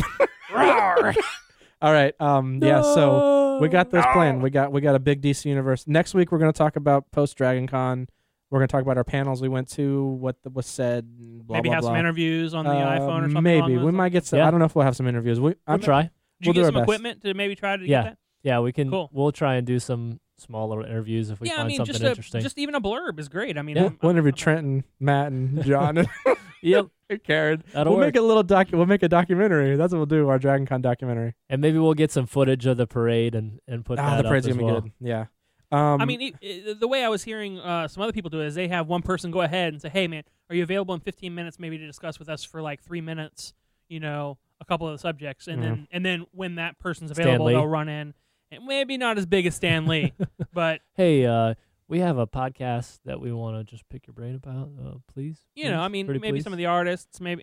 Speaker 2: All right. Yeah. So we got this planned. We got a big DC Universe. Next week we're gonna talk about post Dragon Con. We're gonna talk about our panels we went to, what was said, and blah
Speaker 3: Maybe
Speaker 2: blah
Speaker 3: have
Speaker 2: blah.
Speaker 3: some interviews on the iPhone or something.
Speaker 2: Maybe
Speaker 3: along those
Speaker 2: we might
Speaker 3: lines.
Speaker 2: get some.
Speaker 1: Yeah.
Speaker 2: I don't know if we'll have some interviews.
Speaker 1: We'll try.
Speaker 3: Did
Speaker 2: we'll
Speaker 3: you
Speaker 2: do
Speaker 3: get
Speaker 2: our
Speaker 3: some
Speaker 2: best.
Speaker 3: equipment to maybe try to
Speaker 1: Yeah.
Speaker 3: get that?
Speaker 1: Yeah, we can.
Speaker 3: Cool.
Speaker 1: We'll try and do some smaller interviews if we
Speaker 3: Yeah,
Speaker 1: find
Speaker 3: I mean,
Speaker 1: something
Speaker 3: just
Speaker 1: interesting.
Speaker 3: just even a blurb is great. I mean,
Speaker 1: Yeah.
Speaker 2: We'll interview
Speaker 3: I'm-
Speaker 2: Trenton, Matt, and John, and
Speaker 1: Yep.
Speaker 2: Karen.
Speaker 1: That'll
Speaker 2: We'll
Speaker 1: work.
Speaker 2: make a little We'll make a documentary. That's what we'll do. Our Dragon Con documentary.
Speaker 1: And maybe we'll get some footage of the parade and put that
Speaker 2: The
Speaker 1: up
Speaker 2: parade's
Speaker 1: as
Speaker 2: gonna
Speaker 1: well.
Speaker 2: be good. Yeah.
Speaker 3: I mean, the way I was hearing some other people do it is they have one person go ahead and say, "Hey, man, are you available in 15 minutes maybe to discuss with us for like 3 minutes? You know, a couple of the subjects, and then when that person's
Speaker 1: Stan
Speaker 3: available,
Speaker 1: Lee.
Speaker 3: they'll run in. And maybe not as big as Stan Lee, but
Speaker 1: Hey, we have a podcast that we want to just pick your brain about. Please.
Speaker 3: you know, I mean,
Speaker 1: Pretty
Speaker 3: maybe
Speaker 1: please.
Speaker 3: some of the artists. Maybe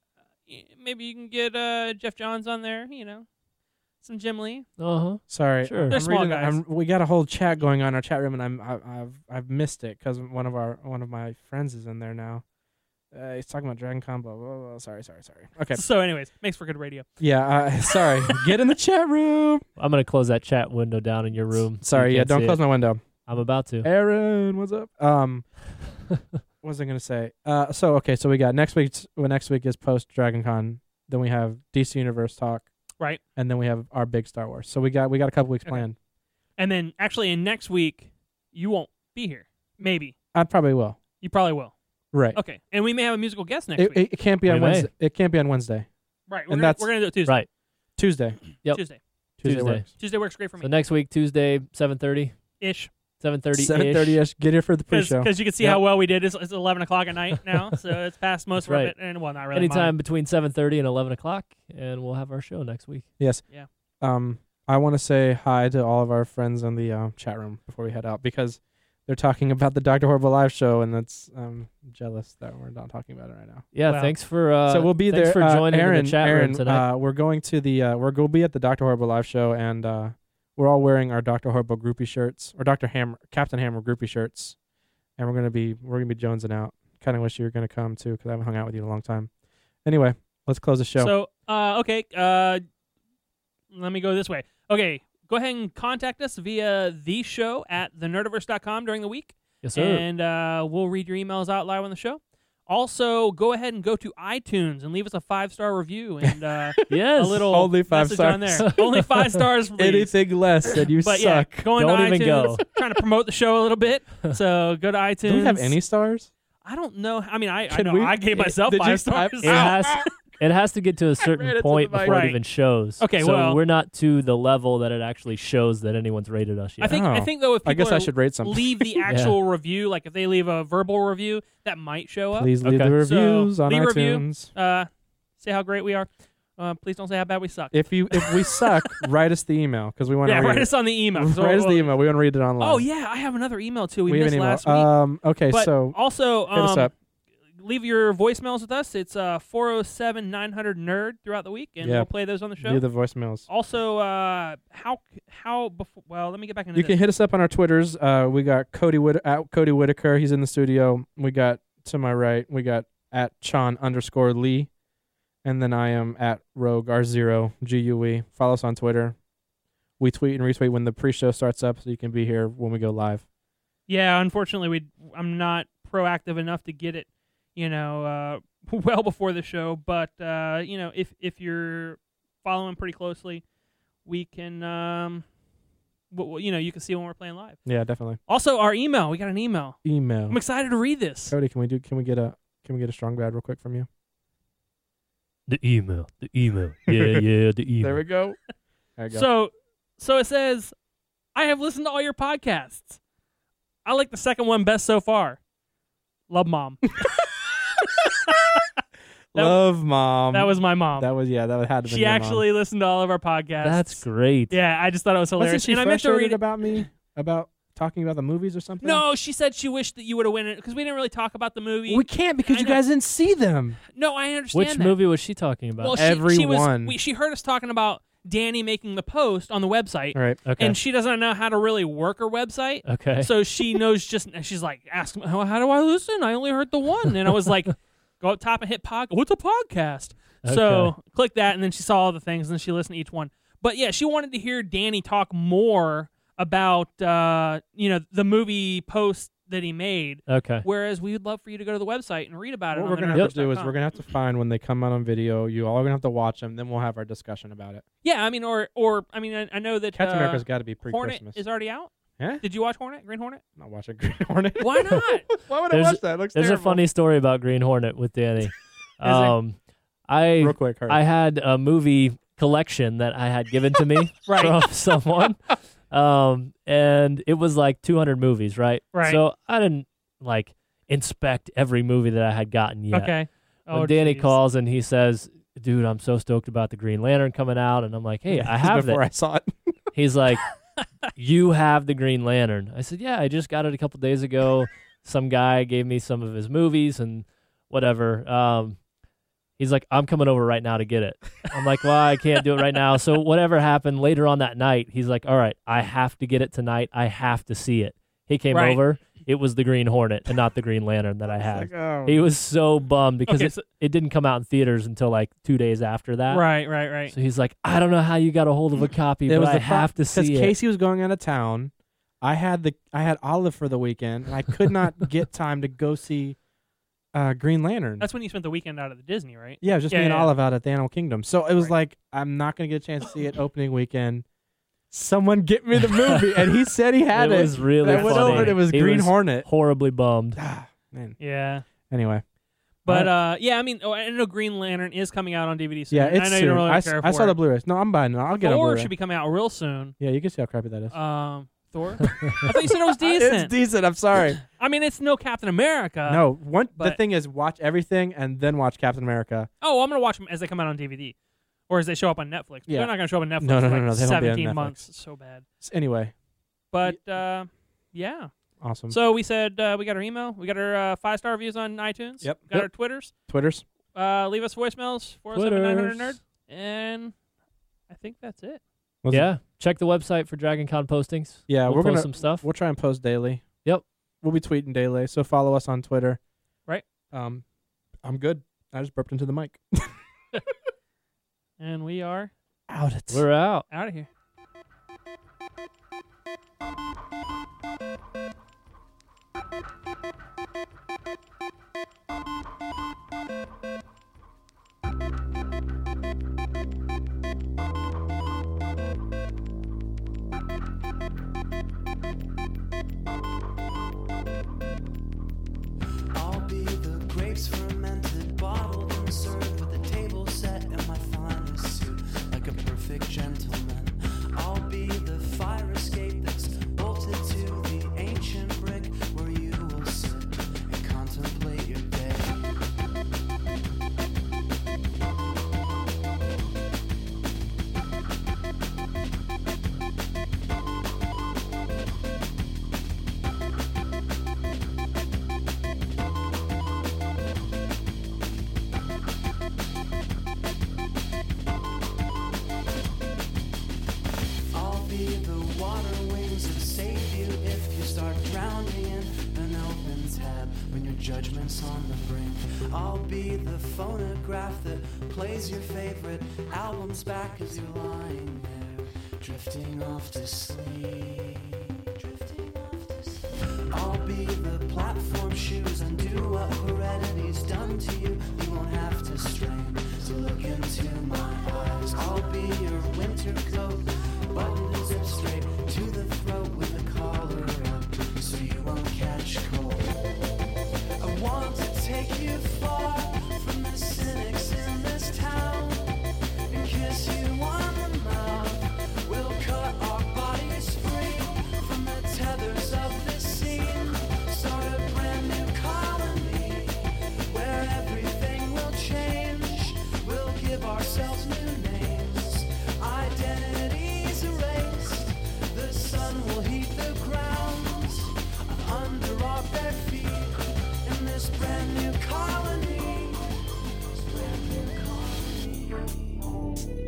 Speaker 3: maybe you can get Jeff Johns on there. You know, some Jim Lee.
Speaker 1: Uh-huh.
Speaker 2: Sorry,
Speaker 1: Sure.
Speaker 3: They're
Speaker 2: I'm
Speaker 3: small
Speaker 2: reading-
Speaker 3: guys.
Speaker 2: we got a whole chat going on in our chat room, and I've missed it because one of my friends is in there now. He's talking about Dragon Con. Blah, blah, blah. Sorry. Okay.
Speaker 3: So, anyways, makes for good radio.
Speaker 2: Yeah. Sorry. Get in the chat room.
Speaker 1: I'm going to close that chat window down in your room. so
Speaker 2: Sorry.
Speaker 1: you
Speaker 2: Yeah.
Speaker 1: can't
Speaker 2: Don't
Speaker 1: see
Speaker 2: close
Speaker 1: it.
Speaker 2: my window.
Speaker 1: I'm about to.
Speaker 2: Aaron, what's up? What was I gonna say? So we got next week is post Dragon Con. Then we have DC Universe talk.
Speaker 3: Right.
Speaker 2: And then we have our big Star Wars. So we got a couple weeks
Speaker 3: Okay.
Speaker 2: planned.
Speaker 3: And then, actually, in next week, you won't be here. Maybe
Speaker 2: I probably will.
Speaker 3: you probably will.
Speaker 2: Right.
Speaker 3: Okay, and we may have a musical guest next week.
Speaker 2: It can't be on
Speaker 1: We may.
Speaker 2: Wednesday. It can't be on Wednesday.
Speaker 3: Right,
Speaker 2: and
Speaker 3: we're gonna do it Tuesday.
Speaker 1: Right.
Speaker 2: Tuesday.
Speaker 1: Yep.
Speaker 3: Tuesday.
Speaker 1: Tuesday.
Speaker 2: works.
Speaker 3: Tuesday works great for
Speaker 1: So
Speaker 3: me.
Speaker 1: next week, Tuesday, 7:30.
Speaker 3: Ish.
Speaker 1: 7:30.
Speaker 2: 7:30ish. Get here for the pre-show.
Speaker 3: Because you can see
Speaker 2: Yep.
Speaker 3: how well we did. It's 11 o'clock at night now, so it's past most
Speaker 1: That's
Speaker 3: of
Speaker 1: right.
Speaker 3: it. And well, not really.
Speaker 1: Anytime
Speaker 3: mine.
Speaker 1: between 7:30 and 11 o'clock, and we'll have our show next week.
Speaker 2: Yes.
Speaker 3: Yeah.
Speaker 2: I want to say hi to all of our friends in the chat room before we head out because they're talking about the Dr. Horrible live show, and that's jealous that we're not talking about it right now.
Speaker 1: Yeah,
Speaker 3: Wow.
Speaker 1: thanks for
Speaker 2: So we'll be there.
Speaker 1: for joining
Speaker 2: Aaron,
Speaker 1: in the chat
Speaker 2: Aaron,
Speaker 1: room tonight.
Speaker 2: we're going to the we'll be at the Dr. Horrible live show, and we're all wearing our Dr. Horrible groupie shirts or Captain Hammer groupie shirts, and we're gonna be jonesing out. Kind of wish you were gonna come too because I haven't hung out with you in a long time. Anyway, let's close the show.
Speaker 3: So, okay. Let me go this way. Okay, go ahead and contact us via theshow@thenerdiverse.com during the week,
Speaker 1: Yes, sir.
Speaker 3: and we'll read your emails out live on the show. Also, go ahead and go to iTunes and leave us a 5-star review and
Speaker 1: yes.
Speaker 3: a little
Speaker 2: Only 5
Speaker 3: message on
Speaker 2: stars.
Speaker 3: there. Only 5 stars, please.
Speaker 2: Anything less, and you
Speaker 3: But
Speaker 2: suck.
Speaker 3: yeah, going
Speaker 1: Don't
Speaker 3: to
Speaker 1: even
Speaker 3: iTunes,
Speaker 1: go.
Speaker 3: trying to promote the show a little bit. So go to iTunes.
Speaker 2: Do we have any stars?
Speaker 3: I don't know. I mean, I
Speaker 2: Can
Speaker 3: know
Speaker 2: we-
Speaker 3: I gave myself
Speaker 2: did you
Speaker 3: 5 stars.
Speaker 2: type-
Speaker 1: It has to get to a
Speaker 2: ran it
Speaker 1: certain
Speaker 2: to
Speaker 1: point
Speaker 2: the mic.
Speaker 1: before
Speaker 3: Right.
Speaker 1: it even shows.
Speaker 3: Okay,
Speaker 1: so
Speaker 3: well-
Speaker 1: we're not to the level that it actually shows that anyone's rated us yet.
Speaker 3: I
Speaker 2: Oh.
Speaker 3: think though, if people
Speaker 2: I guess I should rate something.
Speaker 3: leave the actual review, like if they leave a verbal review, that might show up.
Speaker 2: Please leave
Speaker 1: Okay.
Speaker 2: the reviews
Speaker 3: So,
Speaker 2: on
Speaker 3: leave a review.
Speaker 2: iTunes.
Speaker 3: Say how great we are. Please don't say how bad we suck.
Speaker 2: If we suck, write us the email because we want to
Speaker 3: Yeah,
Speaker 2: read
Speaker 3: write
Speaker 2: it.
Speaker 3: us on the email.
Speaker 2: Write us the email. We want to read it online.
Speaker 3: Oh yeah, I have another email too. We
Speaker 2: we have
Speaker 3: missed
Speaker 2: an email.
Speaker 3: last week.
Speaker 2: Okay,
Speaker 3: But
Speaker 2: so
Speaker 3: also,
Speaker 2: hit us up.
Speaker 3: leave your voicemails with us. It's 407-900-NERD throughout the week, and
Speaker 2: Yeah.
Speaker 3: we'll play those on the show.
Speaker 2: Leave the voicemails.
Speaker 3: Also, how before? Well, let me get back into
Speaker 2: You
Speaker 3: this.
Speaker 2: can hit us up on our Twitters. We got Cody Whitaker. He's in the studio. We got to my right. We got at Chon_Lee, and then I am at Rogue R0 GUE. Follow us on Twitter. We tweet and retweet when the pre-show starts up, so you can be here when we go live.
Speaker 3: Yeah, unfortunately, I'm not proactive enough to get it, well before the show. But if you're following pretty closely, we can, you can see when we're playing live.
Speaker 2: Yeah, definitely.
Speaker 3: Also, our email. We got an email.
Speaker 2: Email.
Speaker 3: I'm excited to read this.
Speaker 2: Cody, can we get a strong bad real quick from you?
Speaker 1: The email. Yeah, the email.
Speaker 2: There we go. There you go.
Speaker 3: So it says, I have listened to all your podcasts. I like the second one best so far. Love, Mom.
Speaker 2: Love Mom.
Speaker 3: That was my mom.
Speaker 2: that had to be
Speaker 3: She
Speaker 2: your mom.
Speaker 3: actually listened to all of our podcasts.
Speaker 1: That's great.
Speaker 3: Yeah, I just thought it was hilarious.
Speaker 2: Wasn't she
Speaker 3: and I meant to
Speaker 2: frustrated
Speaker 3: read it.
Speaker 2: about me about talking about the movies or something?
Speaker 3: No, she said she wished that you would have won it because we didn't really talk about the movie.
Speaker 2: we can't because
Speaker 3: I
Speaker 2: you
Speaker 3: know.
Speaker 2: guys didn't see them.
Speaker 3: No, I understand
Speaker 1: Which
Speaker 3: that.
Speaker 1: movie was she talking about?
Speaker 3: Well,
Speaker 2: Everyone.
Speaker 3: she heard us talking about Danny making the post on the website,
Speaker 2: All right.
Speaker 1: okay.
Speaker 3: and she doesn't know how to really work her website.
Speaker 1: Okay.
Speaker 3: So she knows she's like, ask me, how do I listen? I only heard the one. And I was like, go up top and hit podcast. What's a podcast? So
Speaker 1: Okay.
Speaker 3: click that, and then she saw all the things, and then she listened to each one. But yeah, she wanted to hear Danny talk more about, the movie post that he made.
Speaker 1: Okay.
Speaker 3: Whereas we would love for you to go to the website and read about it.
Speaker 2: What
Speaker 3: on
Speaker 2: we're gonna have to do is
Speaker 3: thenerdverse.com.
Speaker 2: we're gonna have to find when they come out on video. You all are gonna have to watch them. Then we'll have our discussion about it.
Speaker 3: Yeah, I mean, I know that
Speaker 2: Captain America's got to be
Speaker 3: Hornet
Speaker 2: pre-Christmas.
Speaker 3: is already out.
Speaker 2: Yeah?
Speaker 3: Did you watch Hornet? Green Hornet?
Speaker 2: I'm not watching Green Hornet.
Speaker 3: Why not?
Speaker 2: Why would
Speaker 1: There's-
Speaker 2: I watch that? It looks
Speaker 1: There's a
Speaker 2: terrible.
Speaker 1: funny story about Green Hornet with Danny.
Speaker 2: Real quick, hurry.
Speaker 1: I had a movie collection that I had given to me
Speaker 3: Right.
Speaker 1: from someone. And it was like 200 movies, right?
Speaker 3: Right.
Speaker 1: So I didn't inspect every movie that I had gotten yet.
Speaker 3: Okay.
Speaker 1: When
Speaker 3: Oh,
Speaker 1: Danny
Speaker 3: geez.
Speaker 1: calls and he says, "Dude, I'm so stoked about the Green Lantern coming out," and I'm like, "Hey, I
Speaker 2: This is
Speaker 1: have
Speaker 2: before
Speaker 1: that."
Speaker 2: I saw it.
Speaker 1: He's like, "You have the Green Lantern?" I said, "Yeah, I just got it a couple days ago. Some guy gave me some of his movies and whatever." He's like, "I'm coming over right now to get it." I'm like, "Well, I can't do it right now." So whatever happened later on that night, he's like, "All right, I have to get it tonight. I have to see it." He came
Speaker 3: Right.
Speaker 1: over. It was the Green Hornet and not the Green Lantern that I had.
Speaker 2: Like, oh.
Speaker 1: He was so bummed because
Speaker 3: Okay, so-
Speaker 1: it didn't come out in theaters until 2 days after that.
Speaker 3: Right.
Speaker 1: So he's like, "I don't know how you got a hold of a copy,
Speaker 2: It
Speaker 1: but
Speaker 2: was
Speaker 1: I
Speaker 2: the
Speaker 1: have to
Speaker 2: because
Speaker 1: see it."
Speaker 2: Casey was going out of town. I had Olive for the weekend, and I could not get time to go see Green Lantern.
Speaker 3: That's when you spent the weekend out at the Disney, right?
Speaker 2: Yeah, it was just
Speaker 3: Yeah,
Speaker 2: me and
Speaker 3: yeah.
Speaker 2: Olive out at the Animal Kingdom. So it was
Speaker 3: Right.
Speaker 2: like, I'm not going to get a chance to see it opening weekend. Someone get me the movie. And he said he had it.
Speaker 1: It was really
Speaker 2: And I went
Speaker 1: funny.
Speaker 2: over and it was
Speaker 1: He
Speaker 2: Green
Speaker 1: was
Speaker 2: Hornet.
Speaker 1: Horribly bummed.
Speaker 2: Ah, man.
Speaker 3: Yeah.
Speaker 2: Anyway.
Speaker 3: But
Speaker 2: Alright.
Speaker 3: I mean, I know Green Lantern is coming out on DVD soon.
Speaker 2: Yeah,
Speaker 3: and
Speaker 2: it's
Speaker 3: I know
Speaker 2: soon.
Speaker 3: you don't really
Speaker 2: I
Speaker 3: care
Speaker 2: I
Speaker 3: for
Speaker 2: saw the
Speaker 3: it.
Speaker 2: Blu-rays. No, I'm buying it. I'll get it on
Speaker 3: Thor
Speaker 2: Blu-ray.
Speaker 3: should be coming out real soon.
Speaker 2: Yeah, you can see how crappy that is.
Speaker 3: Thor? I thought you said it was decent.
Speaker 2: It's decent. I'm sorry.
Speaker 3: I mean, it's no Captain America.
Speaker 2: No, the
Speaker 3: but-
Speaker 2: thing is watch everything and then watch Captain America.
Speaker 3: Oh, I'm gonna watch them as they come out on DVD. Or as they show up on Netflix.
Speaker 2: Yeah.
Speaker 3: They're not going to show up on Netflix
Speaker 2: No,
Speaker 3: for
Speaker 2: no,
Speaker 3: like
Speaker 2: no, they won't be on
Speaker 3: 17
Speaker 2: Netflix.
Speaker 3: months. It's so bad.
Speaker 2: Anyway,
Speaker 3: But, yeah.
Speaker 2: awesome.
Speaker 3: So we said we got our email. We got our 5-star reviews on iTunes.
Speaker 2: Yep.
Speaker 3: Got our Twitters.
Speaker 2: Twitters.
Speaker 3: Leave us voicemails, 407-900-NERD. And I think that's it.
Speaker 1: Yeah. Check the website for Dragon Con postings.
Speaker 2: Yeah,
Speaker 1: we'll
Speaker 2: we're
Speaker 1: post
Speaker 2: gonna
Speaker 1: some stuff.
Speaker 2: We'll try and post daily.
Speaker 1: Yep.
Speaker 2: We'll be tweeting daily, so follow us on Twitter.
Speaker 3: Right.
Speaker 2: I'm good. I just burped into the mic.
Speaker 3: And we are
Speaker 2: Out it.
Speaker 1: We're out.
Speaker 3: out of here.
Speaker 5: I'll be the grapes fermented, bottled and served with a table set in my finest suit, like a perfect gentleman. I'll be the fire escape that's bolted to the ancient brick where you will sit and contemplate your day. I'll be the water wings that save you if you start drowning in an open tab when your judgment's on the brink. I'll be the phonograph that plays your favorite albums back as you're lying there, drifting off to sleep. I'll be the platform shoes, undo what heredity's done to you. You won't have to strain to look into my eyes. I'll be your winter coat, buttoned and zipped straight to the throat with the collar up, so you won't catch cold. I want to take you far from the cynics in this town and kiss you on the mouth. We'll cut our bodies free from the tethers of this scene. Start a brand new colony where everything will change. We'll give ourselves new names, identities erased. The sun will heat the ground under our bare feet in this brand new colony. This brand new colony.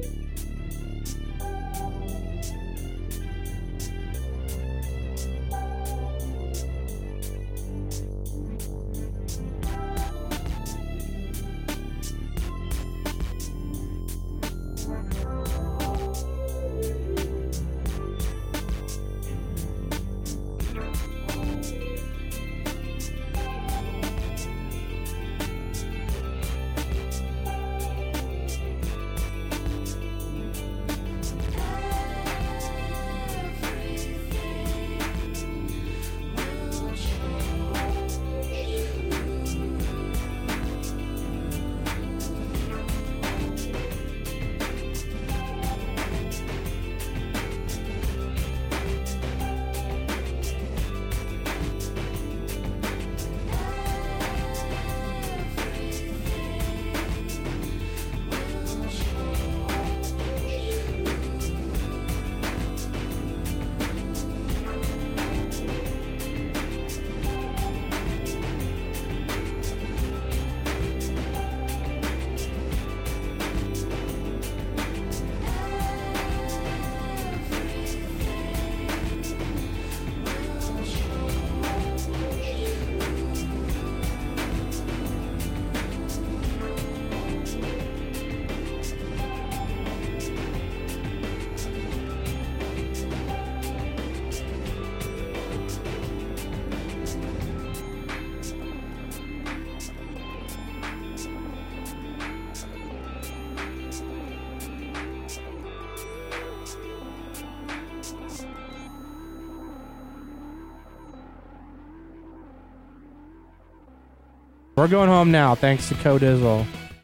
Speaker 2: We're going home now, thanks to Codizzle.